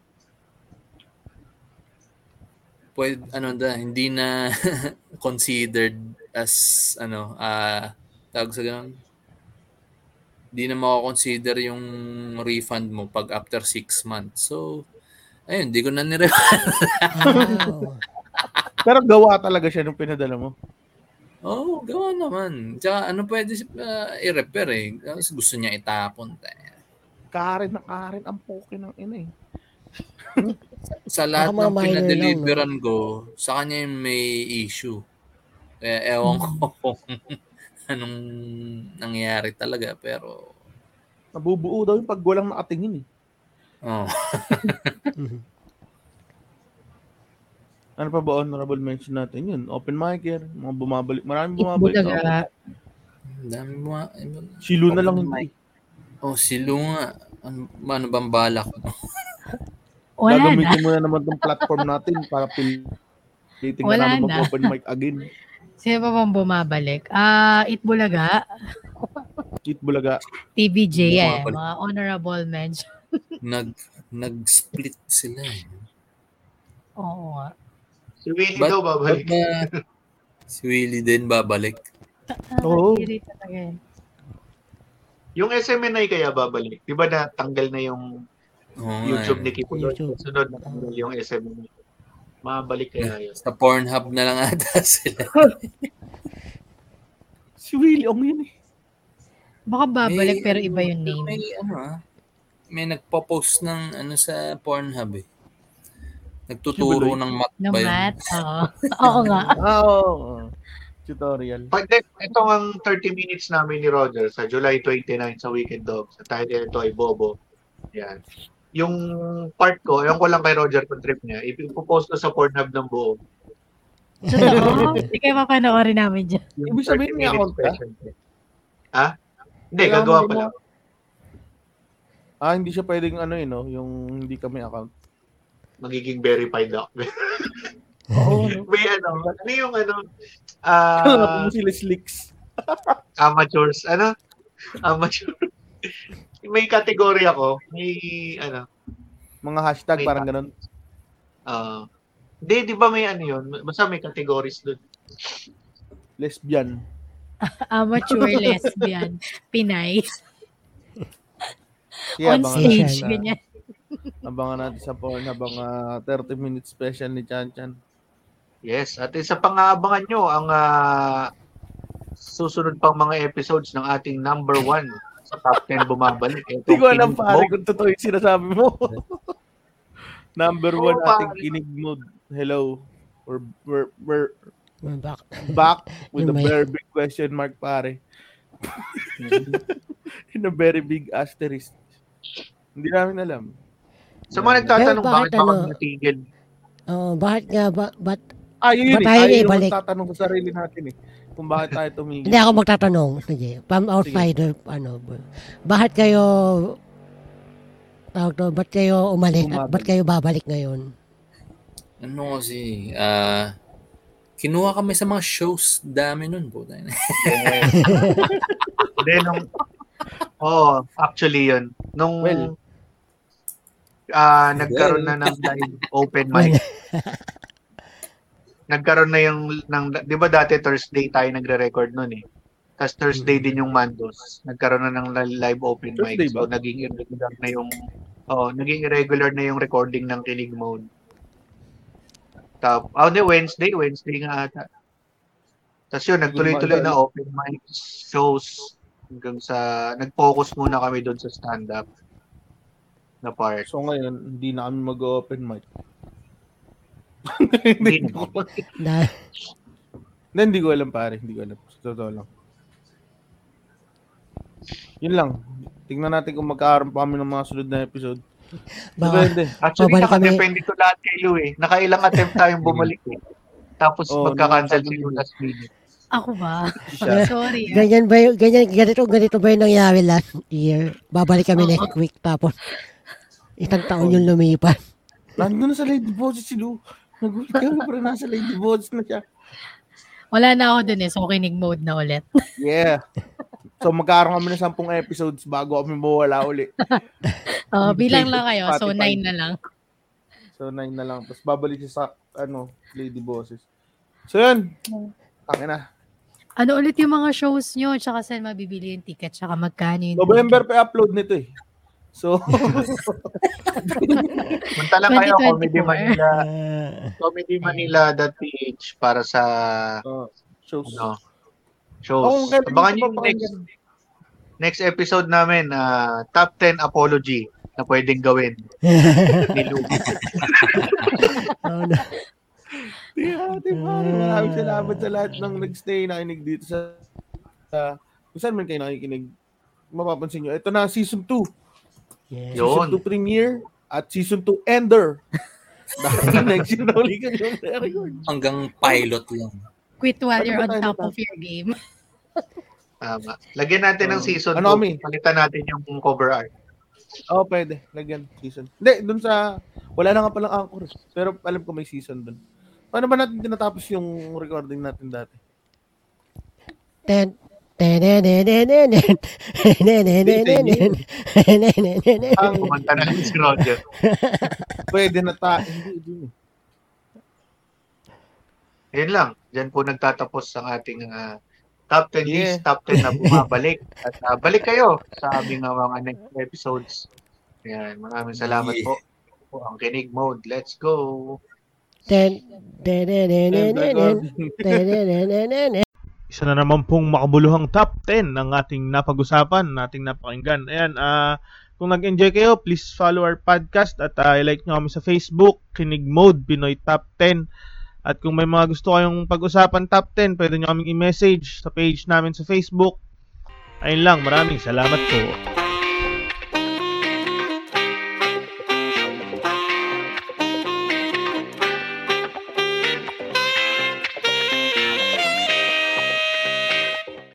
pwede, ano da, hindi na considered as, ano, ah, tawag sa ganun, di na mako-consider yung refund mo pag after six months. So, ayun, di ko na nire-refund. Oh. Pero gawa talaga siya nung pinadala mo. Oo, oh, gawa naman. Tsaka ano pwede uh, i-repair eh. Kasi gusto niya itapon. Karen na Karen ang poke ng ina eh. Sa lahat Baka mga ng minor lang, pinadeliveran ko, sa kanya yung may issue. Eh, ewan ko kung anong nangyari talaga, pero Nabubuo daw yung pag walang nakatingin eh. oh. Ano pa ba honorable mention natin yun? Open micer, mga bumabalik. Maraming bumabalik. na Bulaga. Dami mo. Silo na lang hindi. Oh, silo nga. Ano, ano bang balak mo? Wala na. Gagamitin mo na naman tong platform natin para pilitin na Wala namin na. mag-open mic again. Sino pa bang bumabalik? Ah, Itbulaga, Cheat Bulaga. T V J eh, Bumabalik. mga honorable mention. Nag, nag-split sila eh. Oo nga. Si Willie Ba't- daw babalik. ba't ba si Willie din babalik? Oo. Nakakiri talaga yun. Yung S M N I kaya babalik. Di ba natanggal na yung Oo nga YouTube eh. ni Kipuloy? YouTube. Sunod natanggal yung S M N I. Mabalik kaya yun. Sa Pornhub na lang ata sila. Si Willie Ong yun eh. Baka babalik May- pero iba yung name. May ano ah, may nagpo-post ng ano sa Pornhub eh. Nagtuturo Kibuloy? ng math No ba yun? mat? Oo. Oo nga. Ah, oo. oo. Tutorial. Pag ito ang thirty minutes namin ni Roger sa July twenty-nine sa Weekend Dogs. Sa title ito ay Bobo. Yan. Yung part ko, yung ko lang kay Roger kung trip niya, ipopost ko sa Pornhub ng buo. Totoo. Hindi kayo mapanoorin namin dyan. Yung Ibig sabihin may thirty minutes account ka? special. Ha? Hindi, Kailangan gagawa mo pa din lang. Ah, hindi siya pwedeng ano eh, no? Yung hindi kami account. Magiging verified ako. Oo. May ano, ano yung ano, Alam ah mo sila slicks. amateurs, ano? Amateur. May category ako, may ano, Mga hashtag, May parang ta- ganun. ah hindi, di ba may ano yun? Basta may categories doon. Lesbian. Amateur lesbian. Pinay. Yeah, On abangan stage. natin sa- Ganyan. Abangan natin sa Pornhub ang ah, thirty minutes special ni Chan Chan. Yes, at isa pang aabangan nyo ang ah, susunod pang mga episodes ng ating number one sa top ten bumabalik. Hindi ko alam Kinig pare Mode. kung totoo yung sinasabi mo. Number Oo, one ating pare. kinig mode. Hello. We're, we're, we're We're back. back with a Yung may- very big question mark pare. In a very big asterisk. Hindi namin alam. Sa mga nagtatanong Pero bakit bakit bakit ano? natigil? Oh, bakit nga ba ba't Ah, yun yun Ba't eh. tayo Tayo yung ibalik? magtatanong sa sarili natin eh. Kung bakit tayo tumigil. hindi ako magtatanong. Sige, from outsider ano. Bakit kayo tawag to, ba't kayo umalis at Bumabalik. ba't kayo babalik ngayon? Ano kasi, ah, kinuha kami sa mga shows. Dami nun po. Hindi, nung... Oo, actually yun. Nung Well, ah, nagkaroon na ng live open mic. Nagkaroon na yung, ng, di ba dati Thursday tayo nagre-record nun eh. Tapos Thursday din yung Mandos. Nagkaroon na ng li- live open mic. Thursday So ba? naging irregular na yung, oh, naging irregular na yung recording ng Kilig Mode. Tap, oh, hindi, Wednesday, Wednesday nga ata. Tapos yun, nagtuloy-tuloy na open mic shows hanggang sa, nag-focus muna kami doon sa stand-up na part. so ngayon, hindi na kami mag-open mic. Hindi hindi, ko, Na, hindi, hindi ko alam pare. Hindi ko alam. Sa totoo lang. Yun lang. Tingnan natin kung magkakaroon pa kami ng mga sunod na episode. baka, Depende. Actually, Babalik kami- nakadepende to lahat kay Lou eh. Nakailang attempt tayong bumalik eh. Tapos Oo, magka-cancel si nakakatawa. Lou last minute. Ako ba? Siya. Sorry. ah. ganyan ba yung, ganyan, ganito, ganito ba yung nangyari last year? Babalik kami Oo. next week tapos isang taon yung lumipas. Nandun na sa Lady Boses si Lou. Nagulit ka na pero nasa Lady Boses na siya. Wala na ako dun eh. So, kinig mode na ulit. Yeah. So magkakaroon kami ng sampung episodes bago kami mawala uli. Oh, Hindi bilang pwede. lang kayo. So, Spotify. nine na lang. So nine na lang. Tapos babalik siya sa ano, Lady Boses. So yun. Tangin na. Ano ulit yung mga shows nyo? Tsaka saan mabibili yung ticket? Tsaka magkano yung November pa upload nito eh. So, Punta lang kayo, twenty Comedy twenty-four. Manila, Ah, comedymanila.ph para sa uh, shows. ano, Oh, shows. kung kailan Abangan nyo nyo yung next, papakinggan. next episode namin, ah, Top ten Apology na pwedeng gawin ni Lou. oh, no. Di ate, pare. Maraming salamat sa lahat ng nagstay nakinig dito sa sa kung saan man kayo nakikinig. Mapapansin nyo, ito na season two. Yeah. Season Yun. two premiere at season two ender. Dahil next year na uli ka yung record. Hanggang pilot lang. Quit while Ano you're ba on tayo top natapos? of your game. Tama. Lagyan natin ng Um, season ano, two. Ami? Palitan natin yung cover art. Oo, oh, pwede. Lagyan season. Hindi, dun sa wala na nga palang anchor. Pero alam ko may season dun. Paano ba natin tinatapos yung recording natin dati? Ten. Ten, ten, ten, ten, ten, ten. Ten, ten, ten, ten, ten. Ten, ten, ten, ten, ten. Ang Kumanta na lang si Roger. pwede na ta... Hindi, hindi. Yun lang. Diyan po nagtatapos ang ating ah, top ten Yeah. list, top ten na bumabalik. At ah, balik kayo sa aming ah, mga next episodes. Yan. Maraming salamat Yeah. po. po. Ang Kinig Mode. Let's go. Ten, ten, ten, ten, ten, ten, ten. Ten, ten, ten, ten, ten, ten. Isa na naman pong makabuluhang top ten ng ating napag-usapan, nating napakinggan. Ayan, ah kung nag-enjoy kayo, please follow our podcast at ah, i-like nyo kami sa Facebook, Kinig Mode, Pinoy Top ten. At kung may mga gusto kayong pag-usapan top ten, pwede nyo kaming i-message sa page namin sa Facebook. Ayun lang, maraming salamat po.